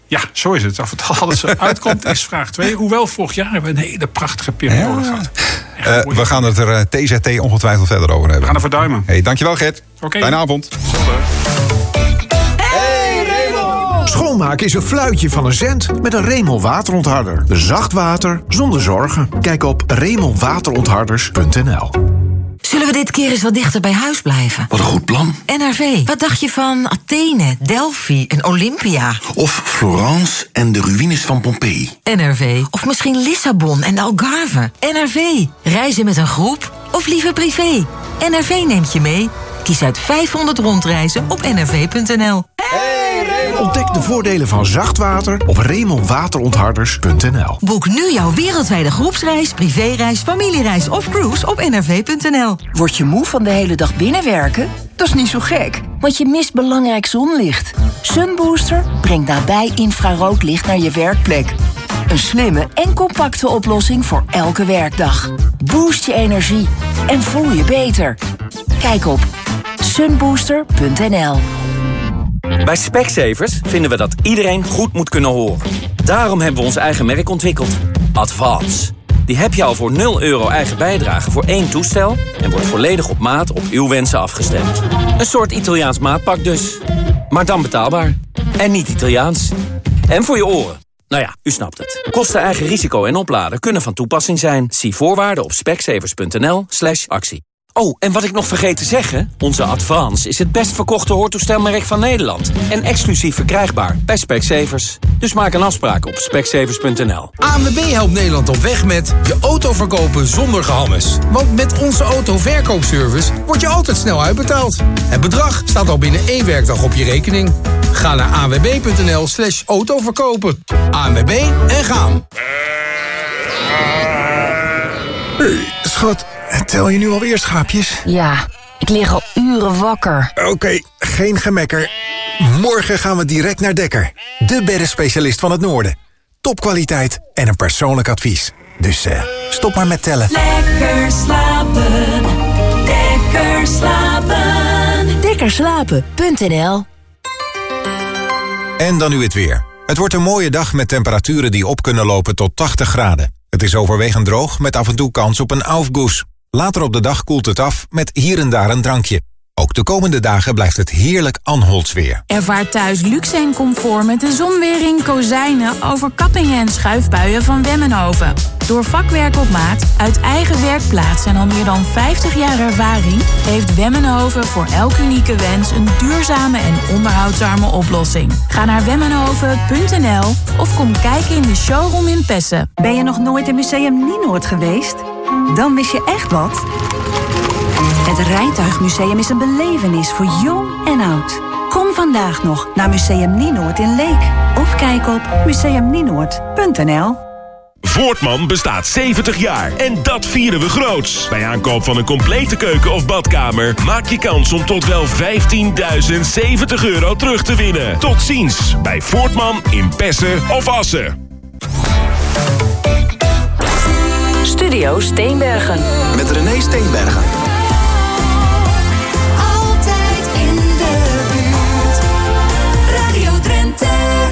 Ja, zo is het. Of het alles uitkomt is vraag 2. Hoewel vorig jaar hebben we een hele prachtige periode gehad. We gaan het er TZT ongetwijfeld verder over hebben. We gaan er verduimen. Hey, dankjewel Gert. Fijne avond. Schoonmaken is een fluitje van een cent met een Remel waterontharder. Zacht water zonder zorgen. Kijk op remelwaterontharders.nl. Zullen we dit keer eens wat dichter bij huis blijven? Wat een goed plan. NRV, wat dacht je van Athene, Delphi en Olympia? Of Florence en de ruïnes van Pompeii. NRV, of misschien Lissabon en de Algarve. NRV, reizen met een groep of liever privé? NRV neemt je mee. Kies uit 500 rondreizen op nrv.nl. Ontdek de voordelen van zacht water op remelwaterontharders.nl. Boek nu jouw wereldwijde groepsreis, privéreis, familiereis of cruise op nrv.nl. Word je moe van de hele dag binnenwerken? Dat is niet zo gek, want je mist belangrijk zonlicht. Sunbooster brengt nabij infraroodlicht naar je werkplek. Een slimme en compacte oplossing voor elke werkdag. Boost je energie en voel je beter. Kijk op sunbooster.nl. Bij Specsavers vinden we dat iedereen goed moet kunnen horen. Daarom hebben we ons eigen merk ontwikkeld. Advance. Die heb je al voor €0 eigen bijdrage voor 1 toestel... en wordt volledig op maat op uw wensen afgestemd. Een soort Italiaans maatpak dus. Maar dan betaalbaar. En niet Italiaans. En voor je oren. Nou ja, u snapt het. Kosten, eigen risico en opladen kunnen van toepassing zijn. Zie voorwaarden op specsavers.nl/actie. Oh, en wat ik nog vergeet te zeggen... onze Advance is het best verkochte hoortoestelmerk van Nederland. En exclusief verkrijgbaar bij Specsavers. Dus maak een afspraak op specsavers.nl. ANWB helpt Nederland op weg met je auto verkopen zonder gehammes. Want met onze autoverkoopservice word je altijd snel uitbetaald. Het bedrag staat al binnen 1 werkdag op je rekening. Ga naar anwb.nl/autoverkopen. ANWB en gaan. Hey, schat. Tel je nu alweer schaapjes? Ja, ik lig al uren wakker. Oké, geen gemekker. Morgen gaan we direct naar Dekker. De beddenspecialist van het Noorden. Topkwaliteit en een persoonlijk advies. Dus stop maar met tellen. Lekker slapen. Lekker slapen. Dekkerslapen.nl. En dan nu het weer. Het wordt een mooie dag met temperaturen die op kunnen lopen tot 80 graden. Het is overwegend droog met af en toe kans op een aufguss. Later op de dag koelt het af met hier en daar een drankje. Ook de komende dagen blijft het heerlijk Anholtsweer. Ervaar thuis luxe en comfort met de zonwering, kozijnen, overkappingen en schuifbuien van Wemmenhoven. Door vakwerk op maat, uit eigen werkplaats en al meer dan 50 jaar ervaring... heeft Wemmenhoven voor elk unieke wens een duurzame en onderhoudsarme oplossing. Ga naar wemmenhoven.nl of kom kijken in de showroom in Pessen. Ben je nog nooit in Museum Nienoord geweest? Dan mis je echt wat. Het Rijtuigmuseum is een belevenis voor jong en oud. Kom vandaag nog naar Museum Nienoord in Leek. Of kijk op museumnienoord.nl. Voortman bestaat 70 jaar en dat vieren we groots. Bij aankoop van een complete keuken of badkamer... maak je kans om tot wel €15.070 terug te winnen. Tot ziens bij Voortman in Pessen of Assen. Studio Steenbergen. Met René Steenbergen. Altijd in de buurt. Radio Drenthe.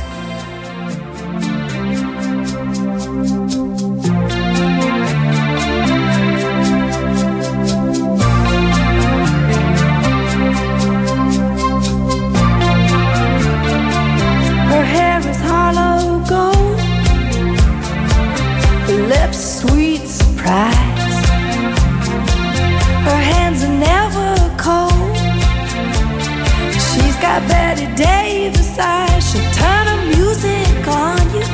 Her hair is hollow gold, her lips sweet surprise. Her hands are never cold. She's got Betty Davis eyes. She'll turn her music on you.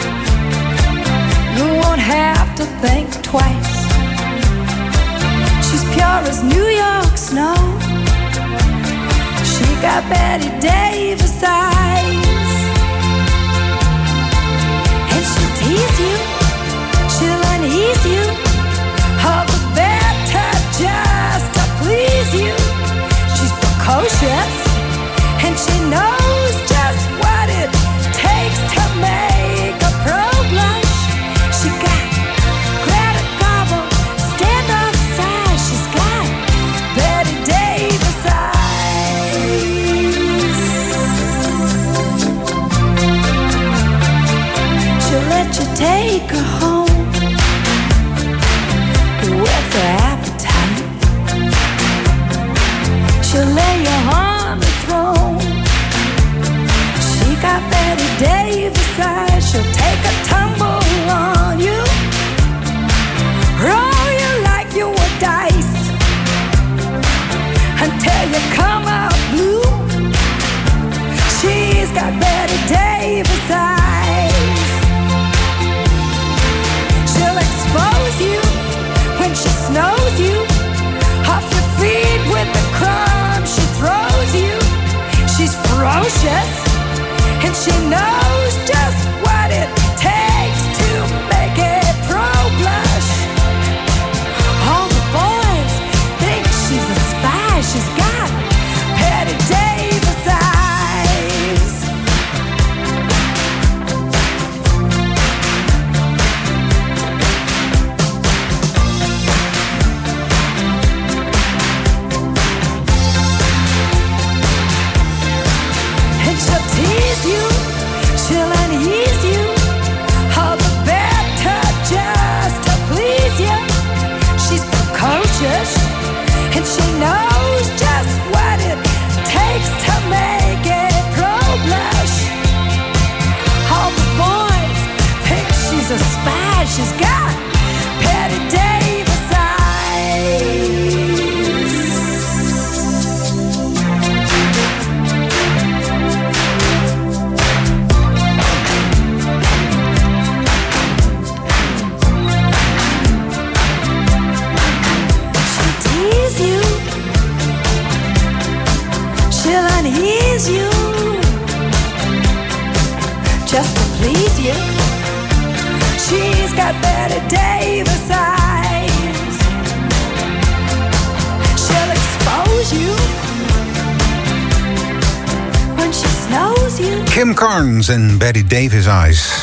You won't have to think twice. She's pure as New York snow. She got Betty Davis eyes. And she'll tease you, she'll unease you, all the better just to please you. She's precocious, and she knows just what it takes to make a pro blush. She got Greta Garbo, stand-up size. She's got Betty Davis eyes. take her home with her appetite. She'll lay you on the throne. She got Betty Davis eyes. She'll take a tumble on you, roll you like you were dice until you come out blue. She's got Betty Davis eyes. She'll expose you when she snows you off your feet with the crumbs she throws you. She's ferocious and she knows just what it takes to make a pro blush. All the boys think she's a spy. She's got Betty Davis eyes. And she'll tease you, she'll unease you, all the better just to please you. She's precocious and she knows just what it takes to make a pro blush. All the boys think she's a spy. She's got Betty Davis eyes. She'll tease you, she'll unease you, just to please you. She's got Betty Davis eyes. She'll expose you when she snows you. Kim Carnes en Betty Davis Eyes.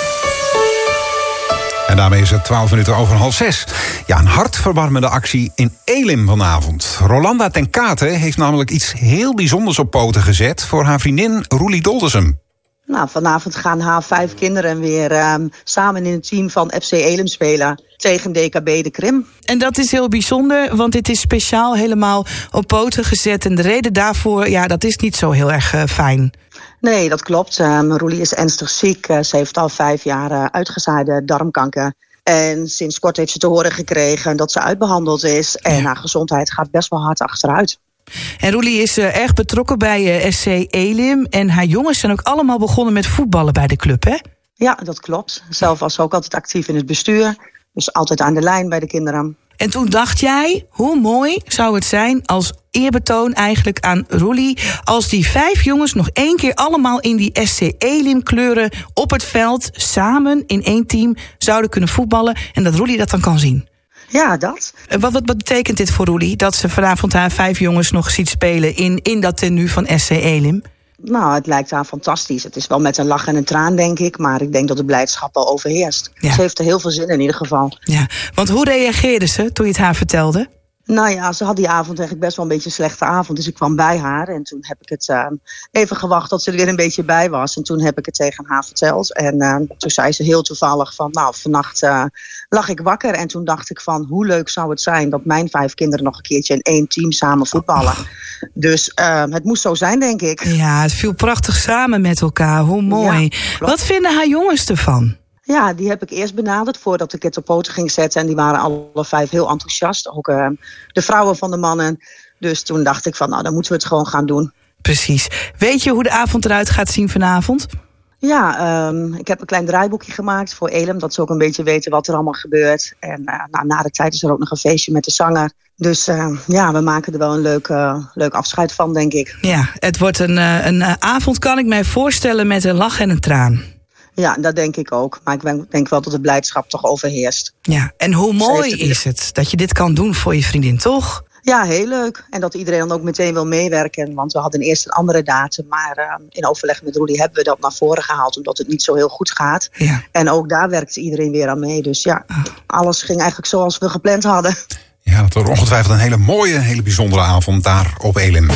En daarmee is het 12 minuten over 5:30. Ja, een hartverwarmende actie in Elim vanavond. Rolanda ten Kate heeft namelijk iets heel bijzonders op poten gezet voor haar vriendin Roelie Doldersum. Nou, vanavond gaan haar 5 kinderen weer samen in het team van FC Elim spelen tegen DKB de Krim. En dat is heel bijzonder, want dit is speciaal helemaal op poten gezet. En de reden daarvoor, ja, dat is niet zo heel erg fijn. Nee, dat klopt. Roelie is ernstig ziek. Ze heeft al 5 jaar uitgezaaide darmkanker. En sinds kort heeft ze te horen gekregen dat ze uitbehandeld is. En haar gezondheid gaat best wel hard achteruit. En Roelie is erg betrokken bij SC Elim. En haar jongens zijn ook allemaal begonnen met voetballen bij de club, hè? Ja, dat klopt. Zelf was ze ook altijd actief in het bestuur. Dus altijd aan de lijn bij de kinderen. En toen dacht jij, hoe mooi zou het zijn als eerbetoon eigenlijk aan Roelie, als die 5 jongens nog 1 keer allemaal in die SC Elim kleuren op het veld samen in 1 team zouden kunnen voetballen en dat Roelie dat dan kan zien. Ja, dat. Wat betekent dit voor Roelie, dat ze vanavond haar 5 jongens nog ziet spelen in dat tenue van SC Elim? Nou, het lijkt haar fantastisch. Het is wel met een lach en een traan, denk ik. Maar ik denk dat de blijdschap wel overheerst. Ja. Ze heeft er heel veel zin in ieder geval. Ja, want hoe reageerde ze toen je het haar vertelde? Nou ja, ze had die avond eigenlijk best wel een beetje een slechte avond. Dus ik kwam bij haar en toen heb ik het even gewacht tot ze er weer een beetje bij was. En toen heb ik het tegen haar verteld. En toen zei ze heel toevallig van, nou, vannacht lag ik wakker. En toen dacht ik van, hoe leuk zou het zijn dat mijn 5 kinderen nog een keertje in 1 team samen voetballen. Dus het moest zo zijn, denk ik. Ja, het viel prachtig samen met elkaar. Hoe mooi. Ja, wat vinden haar jongens ervan? Ja, die heb ik eerst benaderd voordat ik het op poten ging zetten. En die waren alle 5 heel enthousiast. Ook de vrouwen van de mannen. Dus toen dacht ik van, nou, dan moeten we het gewoon gaan doen. Precies. Weet je hoe de avond eruit gaat zien vanavond? Ja, ik heb een klein draaiboekje gemaakt voor Elim. Dat ze ook een beetje weten wat er allemaal gebeurt. En na de tijd is er ook nog een feestje met de zanger. Dus ja, we maken er wel een leuk afscheid van, denk ik. Ja, het wordt een avond, kan ik mij voorstellen, met een lach en een traan. Ja, dat denk ik ook. Maar ik denk wel dat de blijdschap toch overheerst. Ja, en hoe mooi is het dat je dit kan doen voor je vriendin, toch? Ja, heel leuk. En dat iedereen dan ook meteen wil meewerken. Want we hadden eerst een andere datum. Maar in overleg met Roelie hebben we dat naar voren gehaald. Omdat het niet zo heel goed gaat. Ja. En ook daar werkte iedereen weer aan mee. Dus ja, alles ging eigenlijk zoals we gepland hadden. Ja, dat wordt ongetwijfeld een hele mooie, hele bijzondere avond daar op Elim.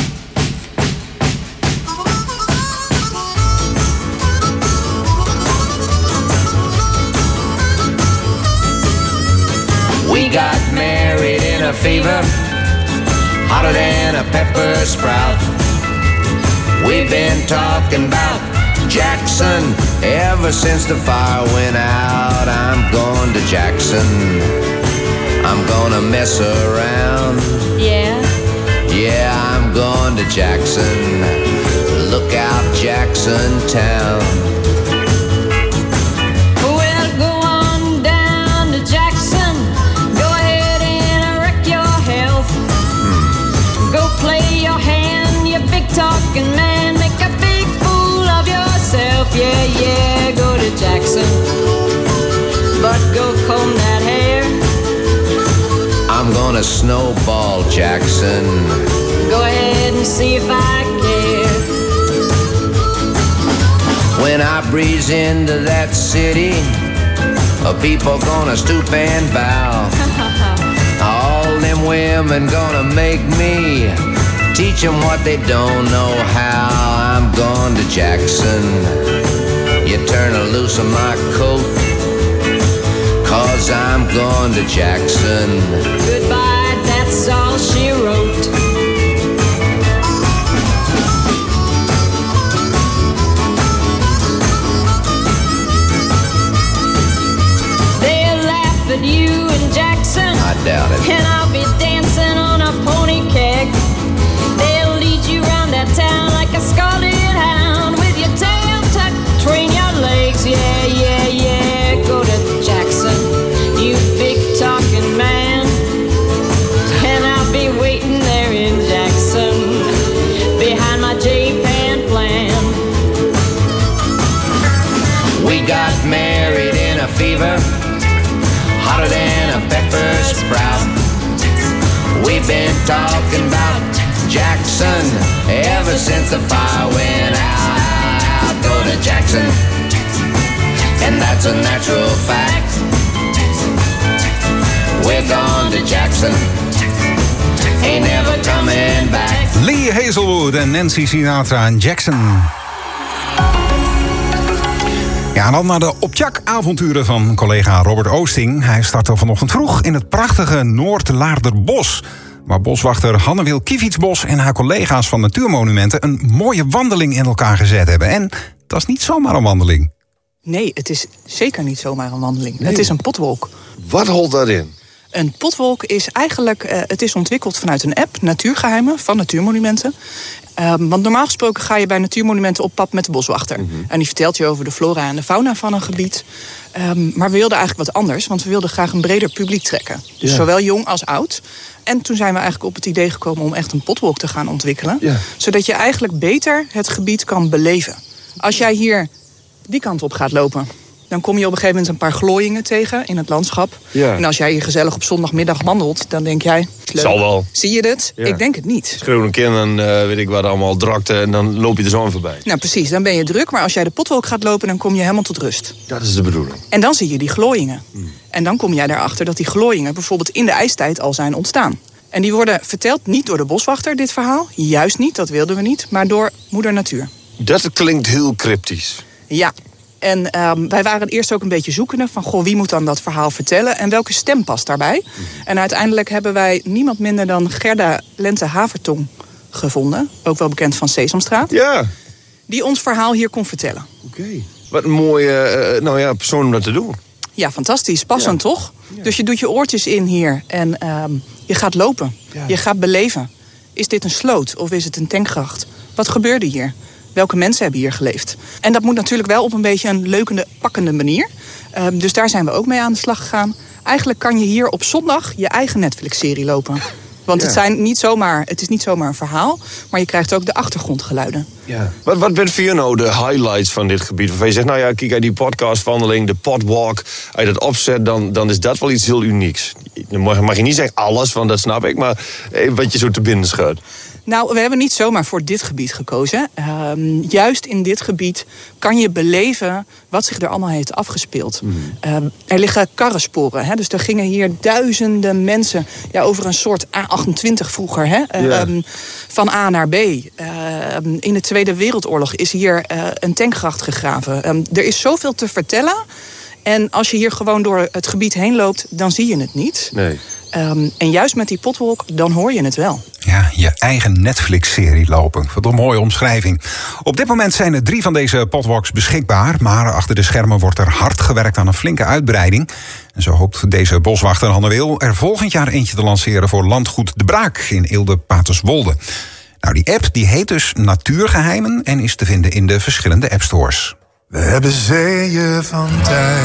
got married in a fever, hotter than a pepper sprout. We've been talking about Jackson ever since the fire went out. I'm going to Jackson, I'm gonna mess around. Yeah, I'm going to Jackson, look out Jackson Town. Well, go on down to Jackson, go ahead and wreck your health. Go play your hand, you big talking man, make a big fool of yourself. Yeah, go to Jackson, but go comb that hair. I'm gonna snowball Jackson. Go ahead and see if I care. When I breeze into that city, people gonna stoop and bow. All them women gonna make me teach them what they don't know how. I'm going to Jackson, you turn loose of my coat, 'cause I'm going to Jackson. Goodbye, that's all she wrote. They'll laugh at you in Jackson, I doubt it. and I'll be dancing on a pony keg. They'll lead you around that town like a scarlet hound, with your tail tucked between your legs. Yeah, go to Jackson, you big talking man, and I'll be waiting there in Jackson, behind my J-Pan plan. We got married in a fever, hotter than a pepper sprout. We've been talking about Jackson ever since the fire went out. Go to Jackson, and that's a natural fact. We're gone to Jackson, ain't never coming back. Lee Hazelwood en Nancy Sinatra en Jackson. Ja, en dan naar de optjak-avonturen van collega Robert Oosting. Hij startte vanochtend vroeg in het prachtige Noordlaarderbos, waar boswachter Hannewil Kievietsbos en haar collega's van Natuurmonumenten een mooie wandeling in elkaar gezet hebben. En dat is niet zomaar een wandeling. Nee, het is zeker niet zomaar een wandeling. Nee. Het is een potwalk. Wat holt daarin? Een potwalk is eigenlijk, het is ontwikkeld vanuit een app, Natuurgeheimen, van Natuurmonumenten. Want normaal gesproken ga je bij Natuurmonumenten op pad met de boswachter. Mm-hmm. En die vertelt je over de flora en de fauna van een gebied. Maar we wilden eigenlijk wat anders, want we wilden graag een breder publiek trekken. Dus zowel jong als oud. En toen zijn we eigenlijk op het idee gekomen om echt een potwalk te gaan ontwikkelen. Ja. Zodat je eigenlijk beter het gebied kan beleven. Als jij hier die kant op gaat lopen, dan kom je op een gegeven moment een paar glooiingen tegen in het landschap. Ja. En als jij hier gezellig op zondagmiddag wandelt, dan denk jij, zal wel. Zie je dit? Ja. Ik denk het niet. Schreeuw een keer en weet ik wat allemaal drakte en dan loop je er zo aan voorbij. Nou precies, dan ben je druk. Maar als jij de potwalk gaat lopen, dan kom je helemaal tot rust. Dat is de bedoeling. En dan zie je die glooiingen. En dan kom jij daarachter dat die glooiingen bijvoorbeeld in de ijstijd al zijn ontstaan. En die worden verteld niet door de boswachter, dit verhaal. Juist niet, dat wilden we niet. Maar door moeder natuur. Dat klinkt heel cryptisch. Ja. En wij waren eerst ook een beetje zoekende van, goh, wie moet dan dat verhaal vertellen en welke stem past daarbij? En uiteindelijk hebben wij niemand minder dan Gerda Lente Havertong gevonden, ook wel bekend van Sesamstraat. Ja. Die ons verhaal hier kon vertellen. Oké. Wat een mooie persoon om dat te doen. Ja, fantastisch. Passend, toch? Ja. Dus je doet je oortjes in hier en je gaat lopen. Ja. Je gaat beleven. Is dit een sloot of is het een tankgracht? Wat gebeurde hier? Welke mensen hebben hier geleefd? En dat moet natuurlijk wel op een beetje een leukende, pakkende manier. Dus daar zijn we ook mee aan de slag gegaan. Eigenlijk kan je hier op zondag je eigen Netflix-serie lopen. Want het is niet zomaar een verhaal, maar je krijgt ook de achtergrondgeluiden. Ja. Wat bent voor je nou de highlights van dit gebied? Waarvan je zegt, nou ja, kijk uit die podcastwandeling, de potwalk, uit het opzet, dan is dat wel iets heel unieks. Dan mag je niet zeggen alles, want dat snap ik, maar wat je zo te binnen schuilt. Nou, we hebben niet zomaar voor dit gebied gekozen. Juist in dit gebied kan je beleven wat zich er allemaal heeft afgespeeld. Er liggen karrensporen. Hè? Dus er gingen hier duizenden mensen over een soort A28 vroeger. Hè? Van A naar B. In de Tweede Wereldoorlog is hier een tankgracht gegraven. Er is zoveel te vertellen. En als je hier gewoon door het gebied heen loopt, dan zie je het niet. Nee. En juist met die potwolk, dan hoor je het wel. Ja, je eigen Netflix-serie lopen. Wat een mooie omschrijving. Op dit moment zijn er 3 van deze potwalks beschikbaar. Maar achter de schermen wordt er hard gewerkt aan een flinke uitbreiding. En zo hoopt deze boswachter Hanne Wil er volgend jaar eentje te lanceren voor landgoed De Braak in Eelde-Paterswolde. Nou, die app die heet dus Natuurgeheimen en is te vinden in de verschillende appstores. We hebben zeeën van tijd.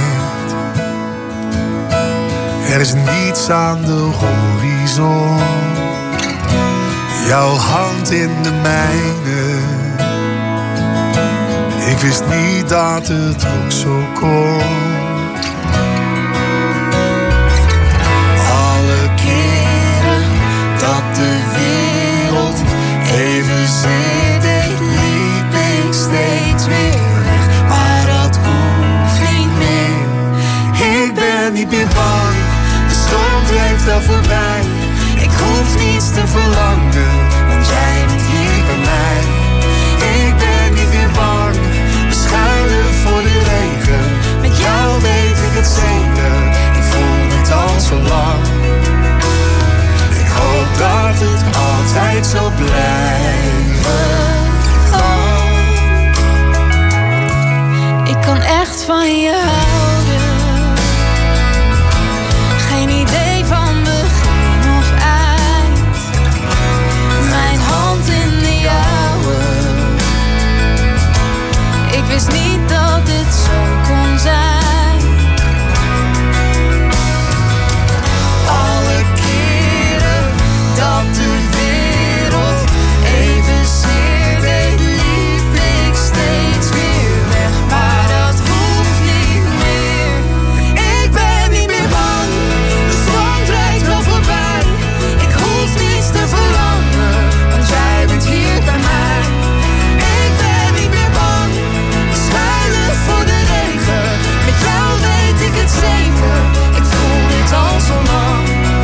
Er is niets aan de horizon. Jouw hand in de mijne. Ik wist niet dat het ook zo kon. Alle keren dat de wereld evenzeer deed, liep ik steeds weer weg. Maar dat hoeft niet meer. Ik ben niet meer bang. De storm drijft wel voorbij. Ik hoef niets te verlangen, want jij bent hier bij mij. Ik ben niet meer bang, we schuilen voor de regen. Met jou weet ik het zeker, ik voel dit al zo lang. Ik hoop dat het altijd zal blijven. Oh. Ik kan echt van je houden. Geen idee van begin of eind. Mijn hand in de jouwe. Ik wist niet dat dit zo kon zijn. Alle keren dat de wereld evenzeer deed, liep ik steeds weer weg. Maar dat hoeft niet meer. Ik ben niet meer bang. De storm drijft wel voorbij. Ik hoef niets te verlangen, want jij bent hier bij mij. Ik ben niet meer bang. We schuilen voor de regen. Met jou weet ik het zeker. Ik voel dit al zo lang.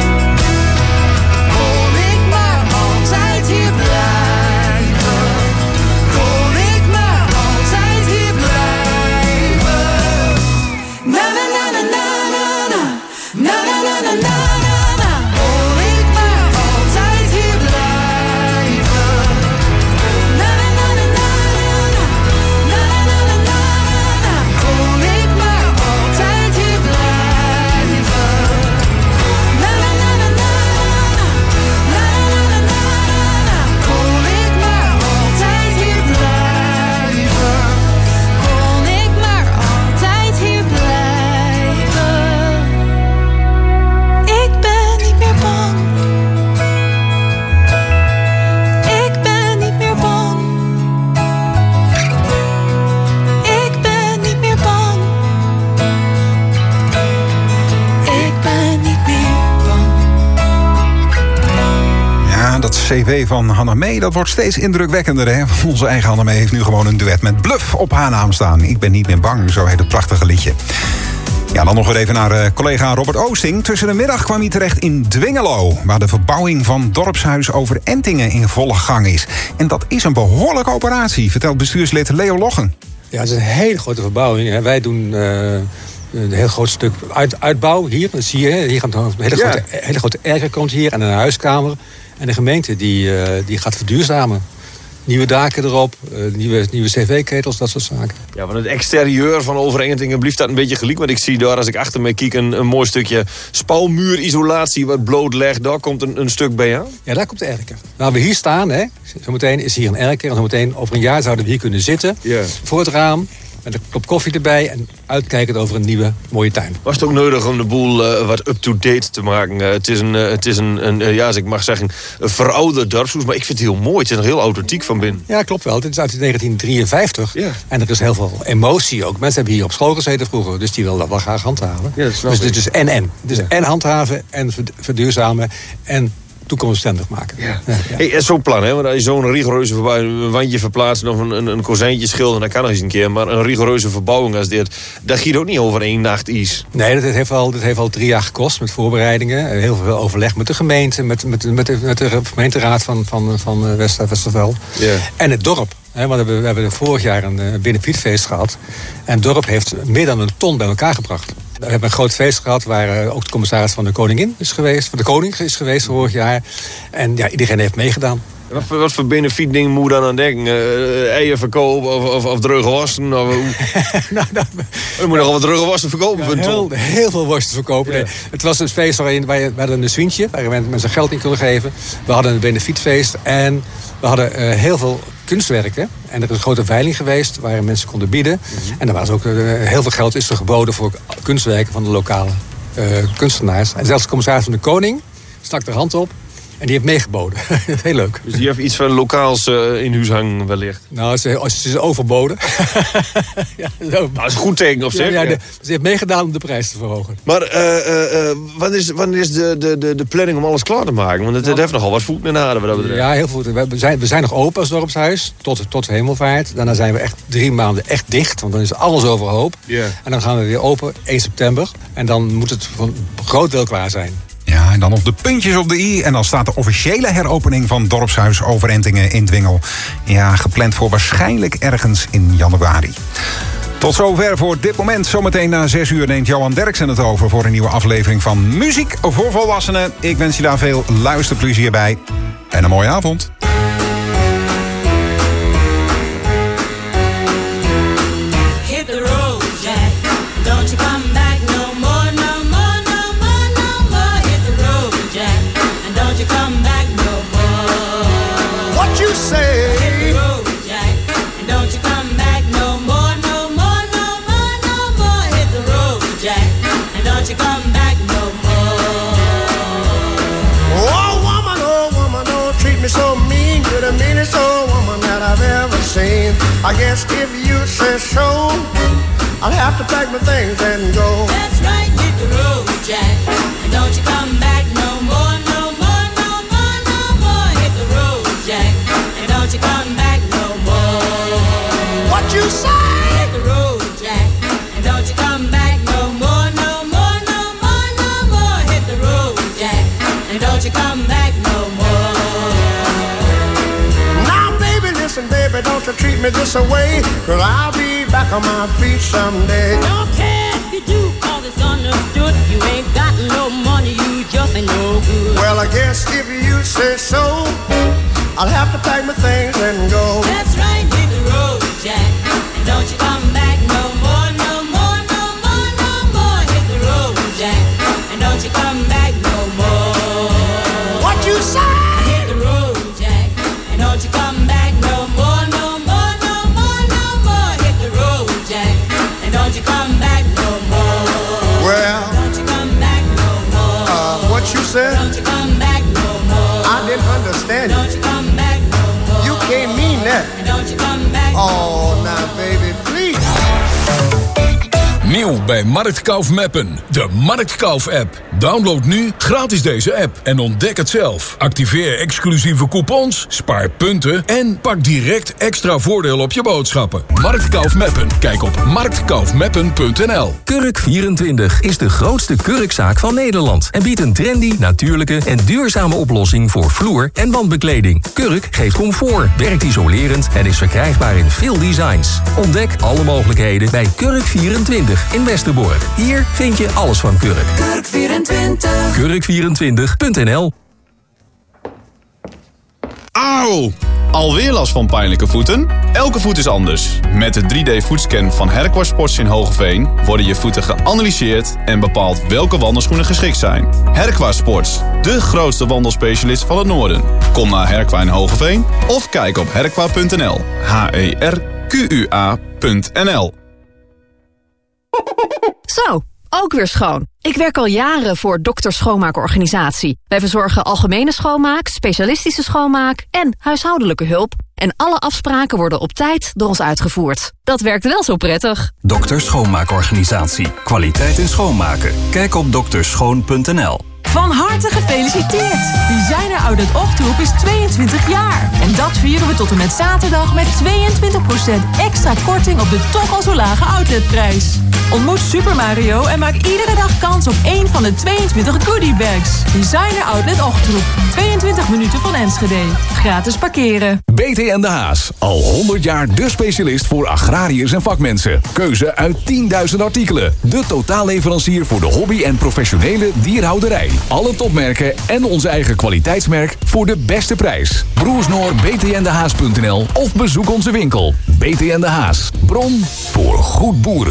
Kon ik maar altijd hier blijven. Kon ik maar altijd hier blijven. Na na na na na na na. Na na na na na na. Kon ik maar altijd hier blijven. Na na na na na na. Na na na na na. Kon ik maar altijd hier blijven. Na na na na na na. Na na na na na. Kon ik maar altijd hier blijven. Kon ik maar altijd hier blijven. Ik ben niet meer bang. Ik ben niet meer bang. Ik ben niet meer bang. Ik ben niet meer bang. Ja, dat cv van Hanne Mee, dat wordt steeds indrukwekkender, hè? Want onze eigen Hanne Mee heeft nu gewoon een duet met Bluff op haar naam staan. Ik ben niet meer bang, zo heet het prachtige liedje. Ja, dan nog weer even naar collega Robert Oosting. Tussen de middag kwam hij terecht in Dwingelo, waar de verbouwing van dorpshuis Overentingen in volle gang is. En dat is een behoorlijke operatie, vertelt bestuurslid Leo Loggen. Ja, het is een hele grote verbouwing. Hè. Wij doen een heel groot stuk uitbouw hier. Dat zie je, hier gaat een hele grote erker komt hier en een huiskamer. En de gemeente die gaat verduurzamen. Nieuwe daken erop, nieuwe cv-ketels, dat soort zaken. Ja, van het exterieur van Overentingen blijft dat een beetje gelijk. Want ik zie daar, als ik achter me kijk, een mooi stukje spouwmuurisolatie wat bloot legt. Daar komt een stuk bij aan. Ja, daar komt de erker. Nou, we hier staan, hè. Zometeen is hier een erker. En zometeen over een jaar zouden we hier kunnen zitten. Ja. Voor het raam. Met een kop koffie erbij en uitkijkend over een nieuwe mooie tuin. Was het ook nodig om de boel wat up-to-date te maken? Het is een ja, als ik mag zeggen, een verouderd dorpshuis. Maar ik vind het heel mooi. Het is nog heel authentiek van binnen. Ja, klopt wel. Dit is uit 1953. Ja. En er is heel veel emotie ook. Mensen hebben hier op school gezeten vroeger. Dus die willen dat wel graag handhaven. Ja, dat snap dus ik. dit is en. Dus en handhaven en verduurzamen. En toekomstbestendig maken. Ja. Hey, zo'n plan, hè? Want als je zo'n rigoureuze verbouwing, een wandje verplaatst, nog een kozijntje schilderen, dat kan nog eens een keer. Maar een rigoureuze verbouwing als dit, dat giet ook niet over 1 nacht iets. Nee, dat heeft al 3 jaar gekost met voorbereidingen. Heel veel overleg met de gemeente, met de gemeenteraad van Westerveld. Yeah. En het dorp. Want we hebben vorig jaar een benefietfeest gehad. En het dorp heeft meer dan 1 ton bij elkaar gebracht. We hebben een groot feest gehad waar ook de commissaris van de koningin is geweest. Van de koning is geweest vorig jaar. En ja, iedereen heeft meegedaan. Wat voor benefietding moet je dan aan denken? Eieren verkopen of droge worsten? Of, je moet nogal wat droge worsten verkopen. Heel veel worsten verkopen. Ja. Het was een feest waarin wij hadden een zwientje, waar mensen geld in konden geven. We hadden een benefietfeest en we hadden heel veel kunstwerken. En er is een grote veiling geweest waar mensen konden bieden. Mm-hmm. En er was ook heel veel geld is er geboden voor kunstwerken van de lokale kunstenaars. En zelfs de commissaris van de koning stak er hand op. En die heeft meegeboden. Heel leuk. Dus die heeft iets van lokaals in huis hangen wellicht? Nou, ze is overboden. Dat is een goed teken of zeg? Ze heeft meegedaan om de prijs te verhogen. Maar wanneer is de planning om alles klaar te maken? Want het heeft nogal wat voet in de aarde wat dat betreft. Ja, heel goed. We zijn nog open als dorpshuis tot Hemelvaart. Daarna zijn we echt 3 maanden echt dicht. Want dan is alles overhoop. Yeah. En dan gaan we weer open 1 september. En dan moet het voor een groot deel klaar zijn. Ja, en dan nog de puntjes op de i. En dan staat de officiële heropening van Dorpshuis Overentingen in Dwingel. Ja, gepland voor waarschijnlijk ergens in januari. Tot zover voor dit moment. Zometeen na 6 uur neemt Johan Derksen het over voor een nieuwe aflevering van Muziek voor Volwassenen. Ik wens je daar veel luisterplezier bij. En een mooie avond. Hit the road, Jack. Don't you come back no more, no more, no more, no more. Hit the road, Jack. And don't you come back no more. What you say? Hit the road, Jack. And don't you come back no more, no more, no more, no more. Hit the road, Jack. And don't you come back no more. Oh woman, don't treat me so mean. You're the meanest old woman that I've ever seen. I guess if you say so, I'll have to pack my things and go. That's right, hit the road, Jack. And don't you come back no more, no more, no more, no more. Hit the road, Jack. And don't you come back no more. What you say? Hit the road, Jack. And don't you come back no more, no more, no more, no more. Hit the road, Jack. And don't you come back no more. Now baby, listen baby, don't you treat me this away. 'Cause I'll be back on my feet someday. Don't care if you do, 'cause it's understood. You ain't got no money, you just ain't no good. Well, I guess if you say so, I'll have to pack my things and go. That's right, hit the road, Jack. And don't you come back no more, no more, no more, no more. Hit the road, Jack. And don't you come back no more. What you say? Hit the road, Jack. And don't you come back no more, no more, no more, no more. Hit the road, Jack. And don't you come back no more. Well, don't you come back no more. What you said? Don't you come back no more. I didn't understand you. Don't you come back no more. You can't mean that. And don't you come back Oh, now baby, please. Nieuw bij Marktkauf Meppen, de Marktkauf-app. Download nu gratis deze app en ontdek het zelf. Activeer exclusieve coupons, spaar punten en pak direct extra voordeel op je boodschappen. Marktkauf Meppen. Kijk op marktkaufmeppen.nl. Kurk24 is de grootste kurkzaak van Nederland en biedt een trendy, natuurlijke en duurzame oplossing voor vloer- en wandbekleding. Kurk geeft comfort, werkt isolerend en is verkrijgbaar in veel designs. Ontdek alle mogelijkheden bij Kurk24 in Westerbork. Hier vind je alles van Kurk. Kurk24. Kurk24.nl. Auw! Alweer last van pijnlijke voeten? Elke voet is anders. Met de 3D-voetscan van Herkwa Sports in Hogeveen worden je voeten geanalyseerd en bepaald welke wandelschoenen geschikt zijn. Herkwa Sports, de grootste wandelspecialist van het noorden. Kom naar Herkwa in Hogeveen of kijk op herkwa.nl. HERQUA.nl. Zo, ook weer schoon. Ik werk al jaren voor Dokter Schoonmaakorganisatie. Wij verzorgen algemene schoonmaak, specialistische schoonmaak en huishoudelijke hulp. En alle afspraken worden op tijd door ons uitgevoerd. Dat werkt wel zo prettig. Dokter Schoonmaakorganisatie. Kwaliteit in schoonmaken. Kijk op dokterschoon.nl. Van harte gefeliciteerd! Designer Outlet Ochtroep is 22 jaar. En dat vieren we tot en met zaterdag met 22% extra korting op de toch al zo lage outletprijs. Ontmoet Super Mario en maak iedere dag kans op één van de 22 goodiebags. Designer Outlet Ochtroep. 22 minuten van Enschede. Gratis parkeren. BTN De Haas. Al 100 jaar de specialist voor agrariërs en vakmensen. Keuze uit 10.000 artikelen. De totaalleverancier voor de hobby- en professionele dierhouderij. Alle topmerken en onze eigen kwaliteitsmerk voor de beste prijs. Broersnoor btndehaas.nl of bezoek onze winkel. BTN De Haas. Bron voor goed boeren.